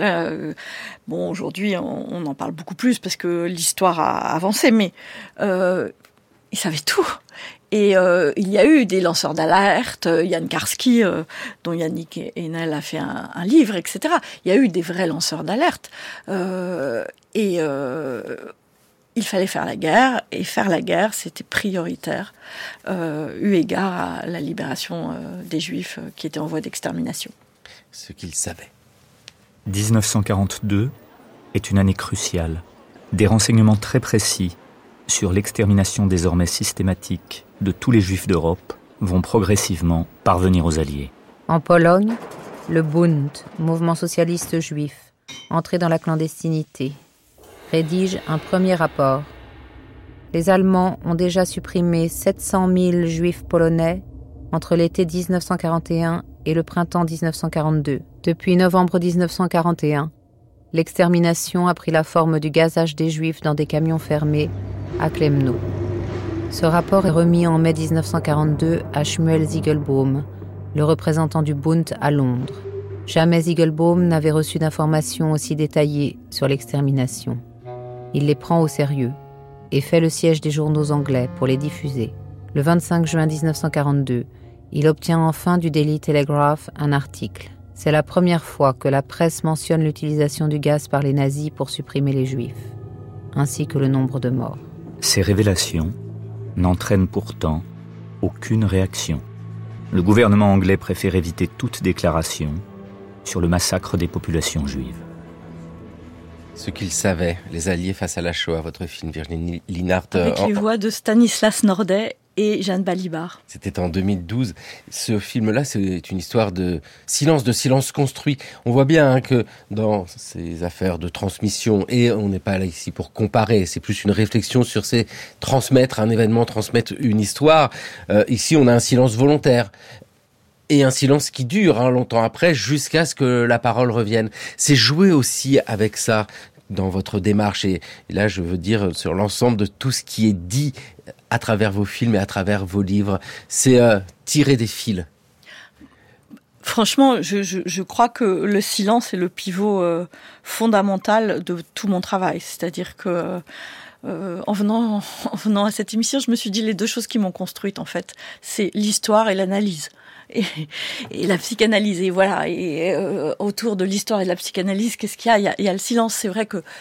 bon, aujourd'hui on en parle beaucoup plus parce que l'histoire a avancé, mais ils savaient tout. Et il y a eu des lanceurs d'alerte, Yann Karski, dont Yannick Enel a fait un livre, etc. Il y a eu des vrais lanceurs d'alerte. Il fallait faire la guerre, et faire la guerre, c'était prioritaire, eu égard à la libération des Juifs qui étaient en voie d'extermination. Ce qu'ils savaient. 1942 est une année cruciale. Des renseignements très précis sur l'extermination désormais systématique de tous les Juifs d'Europe vont progressivement parvenir aux Alliés. En Pologne, le Bund, mouvement socialiste juif, entré dans la clandestinité, rédige un premier rapport. Les Allemands ont déjà supprimé 700 000 juifs polonais entre l'été 1941 et le printemps 1942. Depuis novembre 1941, l'extermination a pris la forme du gazage des juifs dans des camions fermés à Klemno. Ce rapport est remis en mai 1942 à Shmuel Ziegelbaum, le représentant du Bund à Londres. Jamais Ziegelbaum n'avait reçu d'informations aussi détaillées sur l'extermination. Il les prend au sérieux et fait le siège des journaux anglais pour les diffuser. Le 25 juin 1942, il obtient enfin du Daily Telegraph un article. C'est la première fois que la presse mentionne l'utilisation du gaz par les nazis pour supprimer les juifs, ainsi que le nombre de morts. Ces révélations n'entraînent pourtant aucune réaction. Le gouvernement anglais préfère éviter toute déclaration sur le massacre des populations juives. Ce qu'ils savaient, les Alliés face à la Shoah, votre film, Virginie Linhart. Avec les voix de Stanislas Nordet et Jeanne Balibar. C'était en 2012. Ce film-là, c'est une histoire de silence construit. On voit bien que dans ces affaires de transmission, et on n'est pas là ici pour comparer, c'est plus une réflexion sur transmettre un événement, transmettre une histoire. Ici, on a un silence volontaire. Et un silence qui dure longtemps après, jusqu'à ce que la parole revienne. C'est jouer aussi avec ça dans votre démarche. Et là, je veux dire, sur l'ensemble de tout ce qui est dit à travers vos films et à travers vos livres, c'est tirer des fils. Franchement, je crois que le silence est le pivot fondamental de tout mon travail. C'est-à-dire que en venant à cette émission, je me suis dit les deux choses qui m'ont construite, en fait, c'est l'histoire et l'analyse. Et la psychanalyse, et voilà. Et autour de l'histoire et de la psychanalyse, qu'est-ce qu'il y a ? Il y a le silence. C'est vrai que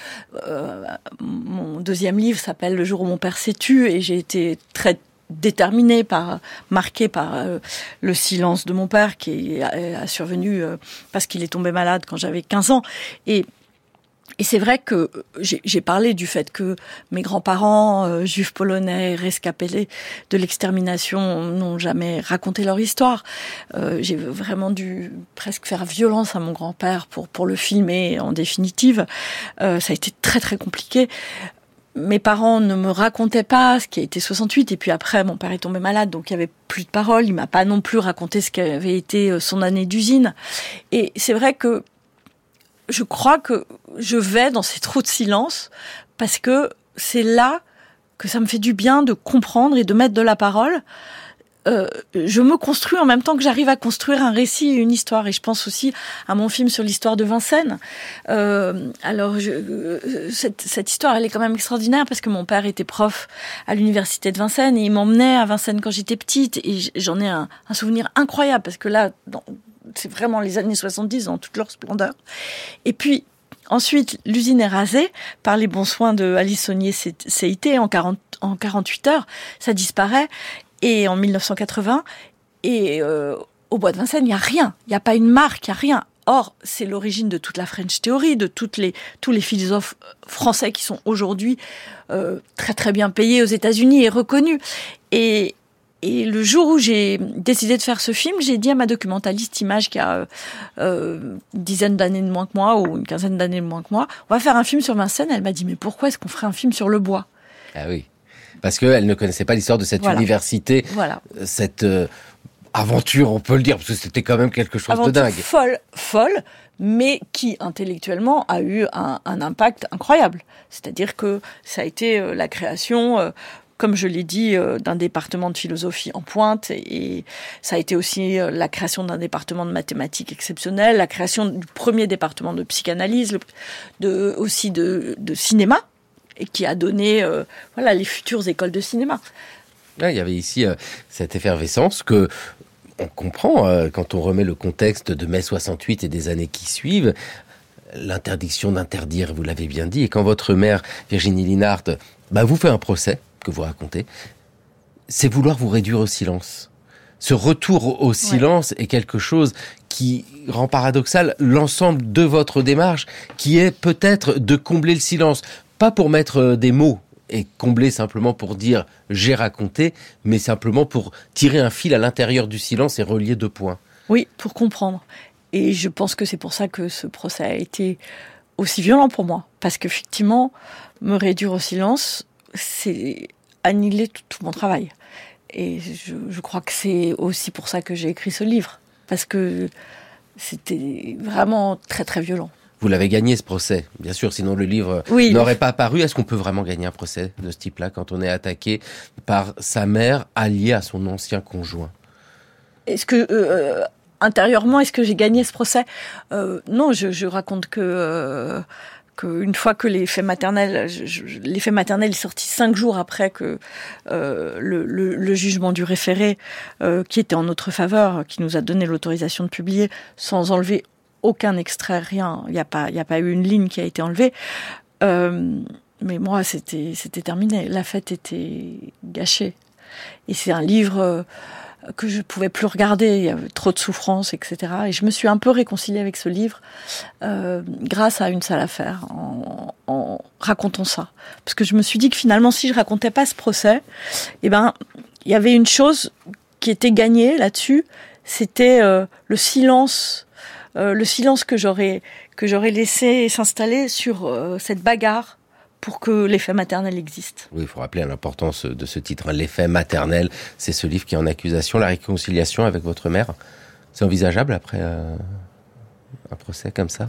mon deuxième livre s'appelle Le jour où mon père s'est tué, et j'ai été très déterminée marquée par le silence de mon père qui a survenu parce qu'il est tombé malade quand j'avais 15 ans. Et c'est vrai que j'ai parlé du fait que mes grands-parents, juifs polonais, rescapés de l'extermination, n'ont jamais raconté leur histoire. J'ai vraiment dû presque faire violence à mon grand-père pour le filmer, en définitive. Ça a été très très compliqué. Mes parents ne me racontaient pas ce qui a été 68, et puis après, mon père est tombé malade, donc il y avait plus de paroles. Il m'a pas non plus raconté ce qu'avait été son année d'usine. Et c'est vrai que je crois que je vais dans ces trous de silence parce que c'est là que ça me fait du bien de comprendre et de mettre de la parole. Je me construis en même temps que j'arrive à construire un récit et une histoire. Et je pense aussi à mon film sur l'histoire de Vincennes. Cette histoire, elle est quand même extraordinaire parce que mon père était prof à l'université de Vincennes et il m'emmenait à Vincennes quand j'étais petite. Et j'en ai un souvenir incroyable parce que là, c'est vraiment les années 70 dans toute leur splendeur. Et puis, ensuite, l'usine est rasée par les bons soins de Alice Saunier-CIT en 48 heures. Ça disparaît. Et en 1980, au bois de Vincennes, il n'y a rien. Il n'y a pas une marque, il n'y a rien. Or, c'est l'origine de toute la French Theory, de tous les philosophes français qui sont aujourd'hui très très bien payés aux États-Unis et reconnus. Et le jour où j'ai décidé de faire ce film, j'ai dit à ma documentaliste Image qui a une dizaine d'années de moins que moi, ou une quinzaine d'années de moins que moi, on va faire un film sur Vincennes. Elle m'a dit, mais pourquoi est-ce qu'on ferait un film sur le bois ? Ah oui, parce qu'elle ne connaissait pas l'histoire de cette université, cette aventure, on peut le dire, parce que c'était quand même quelque chose de dingue. Folle, mais qui intellectuellement a eu un impact incroyable. C'est-à-dire que ça a été la création... comme je l'ai dit, d'un département de philosophie en pointe, et ça a été aussi la création d'un département de mathématiques exceptionnel, la création du premier département de psychanalyse, aussi de cinéma, et qui a donné les futures écoles de cinéma. Là, il y avait ici cette effervescence que on comprend quand on remet le contexte de mai 68 et des années qui suivent. L'interdiction d'interdire, vous l'avez bien dit, et quand votre mère, Virginie Linhart, vous fait un procès, que vous racontez, c'est vouloir vous réduire au silence. Ce retour au silence est quelque chose qui rend paradoxal l'ensemble de votre démarche, qui est peut-être de combler le silence, pas pour mettre des mots et combler simplement pour dire « j'ai raconté », mais simplement pour tirer un fil à l'intérieur du silence et relier deux points. Oui, pour comprendre. Et je pense que c'est pour ça que ce procès a été aussi violent pour moi, parce qu'effectivement, me réduire au silence, c'est annihilé tout mon travail. Et je crois que c'est aussi pour ça que j'ai écrit ce livre, parce que c'était vraiment très très violent. Vous l'avez gagné ce procès, bien sûr, sinon le livre n'aurait pas apparu. Est-ce qu'on peut vraiment gagner un procès de ce type-là quand on est attaqué par sa mère alliée à son ancien conjoint ? Est-ce que intérieurement, est-ce que j'ai gagné ce procès ? Non, je raconte que une fois que l'effet maternel est sorti 5 jours après que le jugement du référé, qui était en notre faveur, qui nous a donné l'autorisation de publier, sans enlever aucun extrait, rien, il y a pas eu une ligne qui a été enlevée. Mais moi, c'était terminé. La fête était gâchée. Et c'est un livre que je pouvais plus regarder. Il y avait trop de souffrance, etc. Et je me suis un peu réconciliée avec ce livre grâce à Une sale affaire, en racontant ça. Parce que je me suis dit que finalement, si je racontais pas ce procès, il y avait une chose qui était gagnée là-dessus, c'était le silence que j'aurais laissé s'installer sur cette bagarre pour que l'effet maternel existe. Oui, il faut rappeler l'importance de ce titre, l'effet maternel. C'est ce livre qui est en accusation, la réconciliation avec votre mère. C'est envisageable après un procès comme ça ?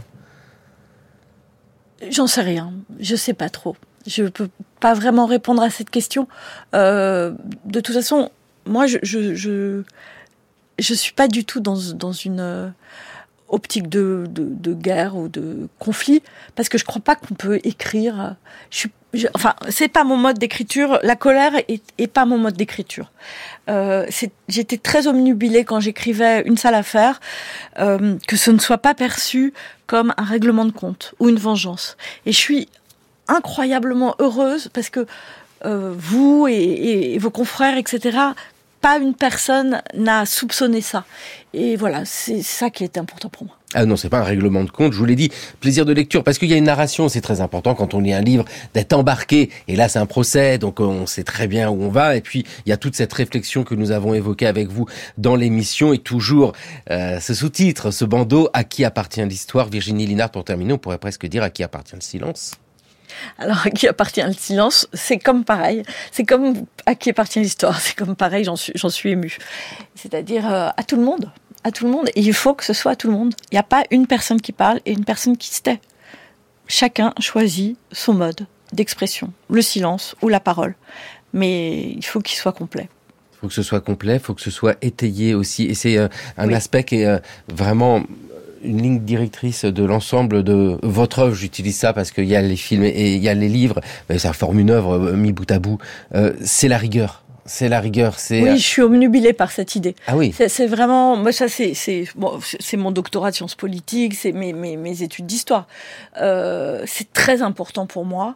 J'en sais rien, je sais pas trop. Je peux pas vraiment répondre à cette question. De toute façon, moi, je suis pas du tout dans une optique de guerre ou de conflit, parce que je crois pas qu'on peut écrire. C'est pas mon mode d'écriture. La colère est pas mon mode d'écriture. J'étais très obnubilée quand j'écrivais Une sale affaire, que ce ne soit pas perçu comme un règlement de compte ou une vengeance. Et je suis incroyablement heureuse parce que vous et vos confrères, etc., pas une personne n'a soupçonné ça. Et voilà, c'est ça qui est important pour moi. Ah non, c'est pas un règlement de compte, je vous l'ai dit, plaisir de lecture, parce qu'il y a une narration, c'est très important quand on lit un livre, d'être embarqué, et là c'est un procès, donc on sait très bien où on va, et puis il y a toute cette réflexion que nous avons évoquée avec vous dans l'émission, et toujours ce sous-titre, ce bandeau, à qui appartient l'histoire. Virginie Linhart, pour terminer, on pourrait presque dire à qui appartient le silence. Alors, à qui appartient le silence, c'est comme pareil. C'est comme à qui appartient l'histoire. C'est comme pareil, j'en suis émue. C'est-à-dire à tout le monde. À tout le monde. Et il faut que ce soit à tout le monde. Il n'y a pas une personne qui parle et une personne qui se tait. Chacun choisit son mode d'expression. Le silence ou la parole. Mais il faut qu'il soit complet. Il faut que ce soit complet, il faut que ce soit étayé aussi. Et c'est un aspect qui est vraiment une ligne directrice de l'ensemble de votre œuvre. J'utilise ça parce qu'il y a les films et il y a les livres. Ça forme une œuvre mis bout à bout. C'est la rigueur. C'est la rigueur. Oui, je suis obnubilée par cette idée. Ah oui. C'est vraiment, moi ça c'est mon doctorat de sciences politiques, c'est mes études d'histoire. C'est très important pour moi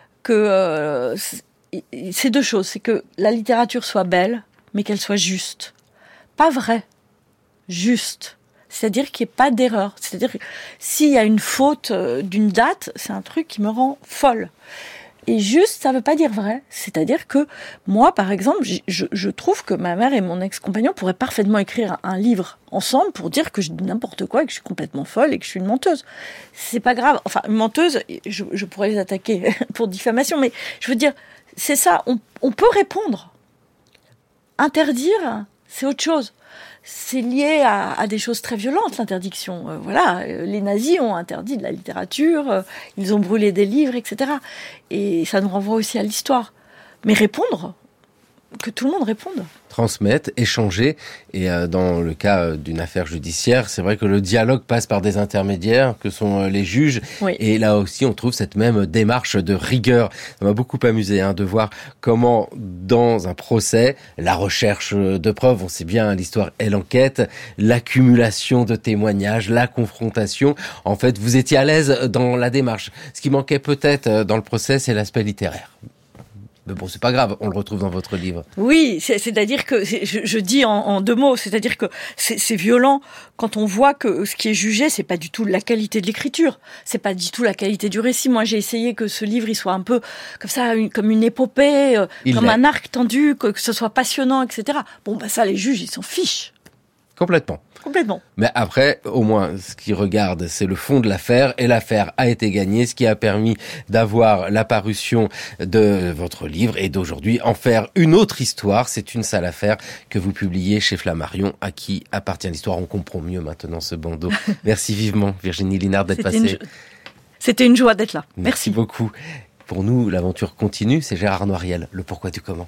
que c'est deux choses, c'est que la littérature soit belle, mais qu'elle soit juste, pas vraie, juste. C'est-à-dire qu'il n'y ait pas d'erreur. C'est-à-dire que s'il y a une faute d'une date, c'est un truc qui me rend folle. Et juste, ça ne veut pas dire vrai. C'est-à-dire que moi, par exemple, je trouve que ma mère et mon ex-compagnon pourraient parfaitement écrire un livre ensemble pour dire que je dis n'importe quoi et que je suis complètement folle et que je suis une menteuse. C'est pas grave. Enfin, une menteuse, je pourrais les attaquer pour diffamation, mais je veux dire, c'est ça. On peut répondre. Interdire, c'est autre chose. C'est lié à des choses très violentes, l'interdiction. Les nazis ont interdit de la littérature, ils ont brûlé des livres, etc. Et ça nous renvoie aussi à l'histoire. Mais répondre, que tout le monde réponde. Transmettre, échanger. Et dans le cas d'une affaire judiciaire, c'est vrai que le dialogue passe par des intermédiaires que sont les juges. Oui. Et là aussi, on trouve cette même démarche de rigueur. Ça m'a beaucoup amusé de voir comment, dans un procès, la recherche de preuves, on sait bien l'histoire et l'enquête, l'accumulation de témoignages, la confrontation. En fait, vous étiez à l'aise dans la démarche. Ce qui manquait peut-être dans le procès, c'est l'aspect littéraire. Mais bon, c'est pas grave, on le retrouve dans votre livre. Oui, c'est-à-dire que, je dis en deux mots, c'est-à-dire que c'est violent quand on voit que ce qui est jugé, c'est pas du tout la qualité de l'écriture, c'est pas du tout la qualité du récit. Moi, j'ai essayé que ce livre, il soit un peu comme ça, comme une épopée, comme un arc tendu, que ce soit passionnant, etc. Bon, ça, les juges, ils s'en fichent. Complètement. Mais après, au moins, ce qui regarde, c'est le fond de l'affaire, et l'affaire a été gagnée, ce qui a permis d'avoir la parution de votre livre et d'aujourd'hui en faire une autre histoire. C'est une sale affaire que vous publiez chez Flammarion. À qui appartient l'histoire? On comprend mieux maintenant ce bandeau. Merci vivement, Virginie Linard, d'être passée. C'était une joie d'être là. Merci beaucoup. Pour nous, l'aventure continue. C'est Gérard Noiriel. Le pourquoi du comment.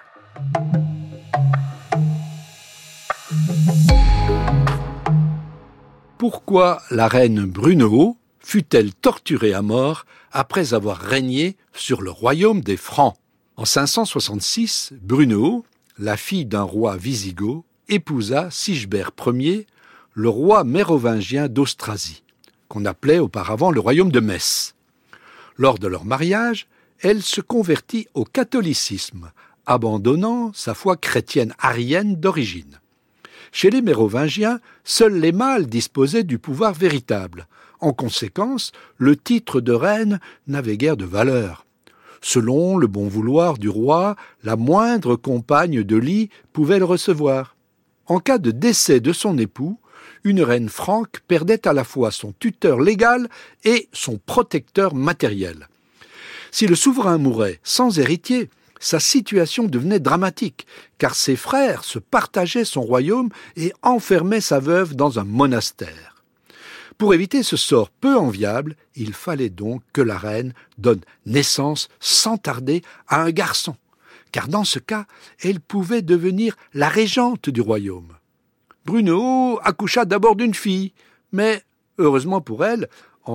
Pourquoi la reine Brunehaut fut-elle torturée à mort après avoir régné sur le royaume des Francs? En 566, Brunehaut, la fille d'un roi wisigoth, épousa Sigebert Ier, le roi mérovingien d'Austrasie, qu'on appelait auparavant le royaume de Metz. Lors de leur mariage, elle se convertit au catholicisme, abandonnant sa foi chrétienne arienne d'origine. Chez les Mérovingiens, seuls les mâles disposaient du pouvoir véritable. En conséquence, le titre de reine n'avait guère de valeur. Selon le bon vouloir du roi, la moindre compagne de lit pouvait le recevoir. En cas de décès de son époux, une reine franque perdait à la fois son tuteur légal et son protecteur matériel. Si le souverain mourait sans héritier, sa situation devenait dramatique, car ses frères se partageaient son royaume et enfermaient sa veuve dans un monastère. Pour éviter ce sort peu enviable, il fallait donc que la reine donne naissance sans tarder à un garçon, car dans ce cas, elle pouvait devenir la régente du royaume. Brunehaut accoucha d'abord d'une fille, mais, heureusement pour elle, en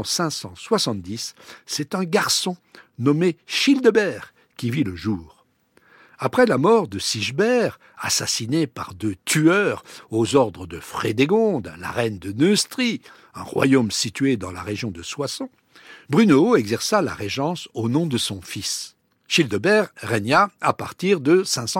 570, c'est un garçon nommé Childebert qui vit le jour. Après la mort de Sigebert, assassiné par 2 tueurs aux ordres de Frédégonde, la reine de Neustrie, un royaume situé dans la région de Soissons, Brunehaut exerça la régence au nom de son fils. Childebert régna à partir de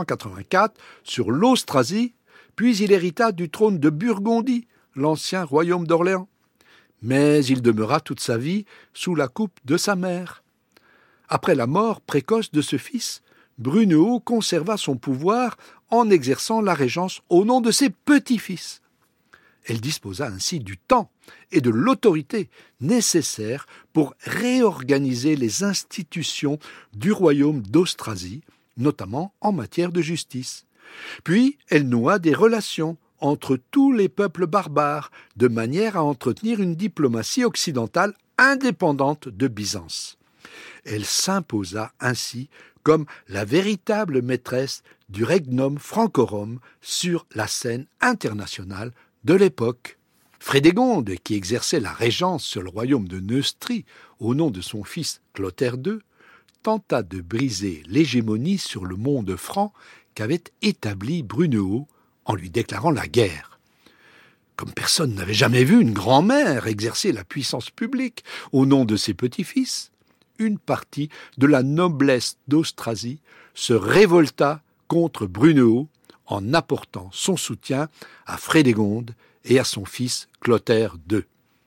584 sur l'Austrasie, puis il hérita du trône de Burgondie, l'ancien royaume d'Orléans. Mais il demeura toute sa vie sous la coupe de sa mère. Après la mort précoce de ce fils, Brunehaut conserva son pouvoir en exerçant la régence au nom de ses petits-fils. Elle disposa ainsi du temps et de l'autorité nécessaires pour réorganiser les institutions du royaume d'Austrasie, notamment en matière de justice. Puis elle noua des relations entre tous les peuples barbares, de manière à entretenir une diplomatie occidentale indépendante de Byzance. Elle s'imposa ainsi comme la véritable maîtresse du regnum francorum sur la scène internationale de l'époque. Frédégonde, qui exerçait la régence sur le royaume de Neustrie au nom de son fils Clotaire II, tenta de briser l'hégémonie sur le monde franc qu'avait établi Brunehaut en lui déclarant la guerre. Comme personne n'avait jamais vu une grand-mère exercer la puissance publique au nom de ses petits-fils, une partie de la noblesse d'Austrasie se révolta contre Brunehaut en apportant son soutien à Frédégonde et à son fils Clotaire II.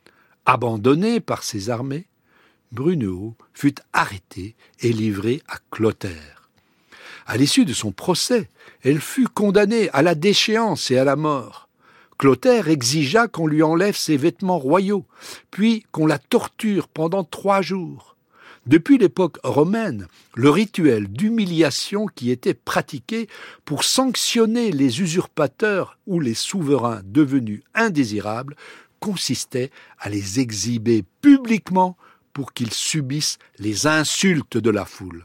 Abandonné par ses armées, Brunehaut fut arrêté et livré à Clotaire. À l'issue de son procès, elle fut condamnée à la déchéance et à la mort. Clotaire exigea qu'on lui enlève ses vêtements royaux, puis qu'on la torture pendant 3 jours. Depuis l'époque romaine, le rituel d'humiliation qui était pratiqué pour sanctionner les usurpateurs ou les souverains devenus indésirables consistait à les exhiber publiquement pour qu'ils subissent les insultes de la foule.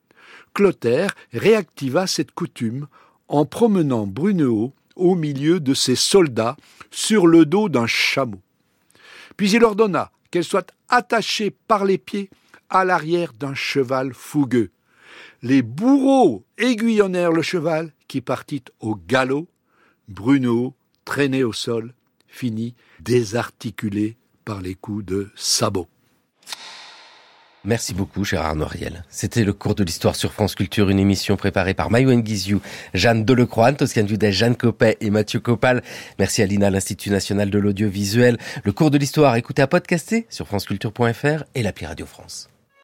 Clotaire réactiva cette coutume en promenant Brunehaut au milieu de ses soldats sur le dos d'un chameau. Puis il ordonna qu'elle soit attachée par les pieds à l'arrière d'un cheval fougueux. Les bourreaux aiguillonnèrent le cheval qui partit au galop. Brunehaut, traîné au sol, finit désarticulé par les coups de sabot. Merci beaucoup, Gérard Noiriel. C'était le cours de l'histoire sur France Culture, une émission préparée par Maïwen Guizou, Jeanne Delecroix, Toscane Dudel, Jeanne Copet et Mathieu Copal. Merci à l'INA, l'Institut National de l'Audiovisuel. Le cours de l'histoire, écoutez à podcaster sur franceculture.fr et l'appli Radio France.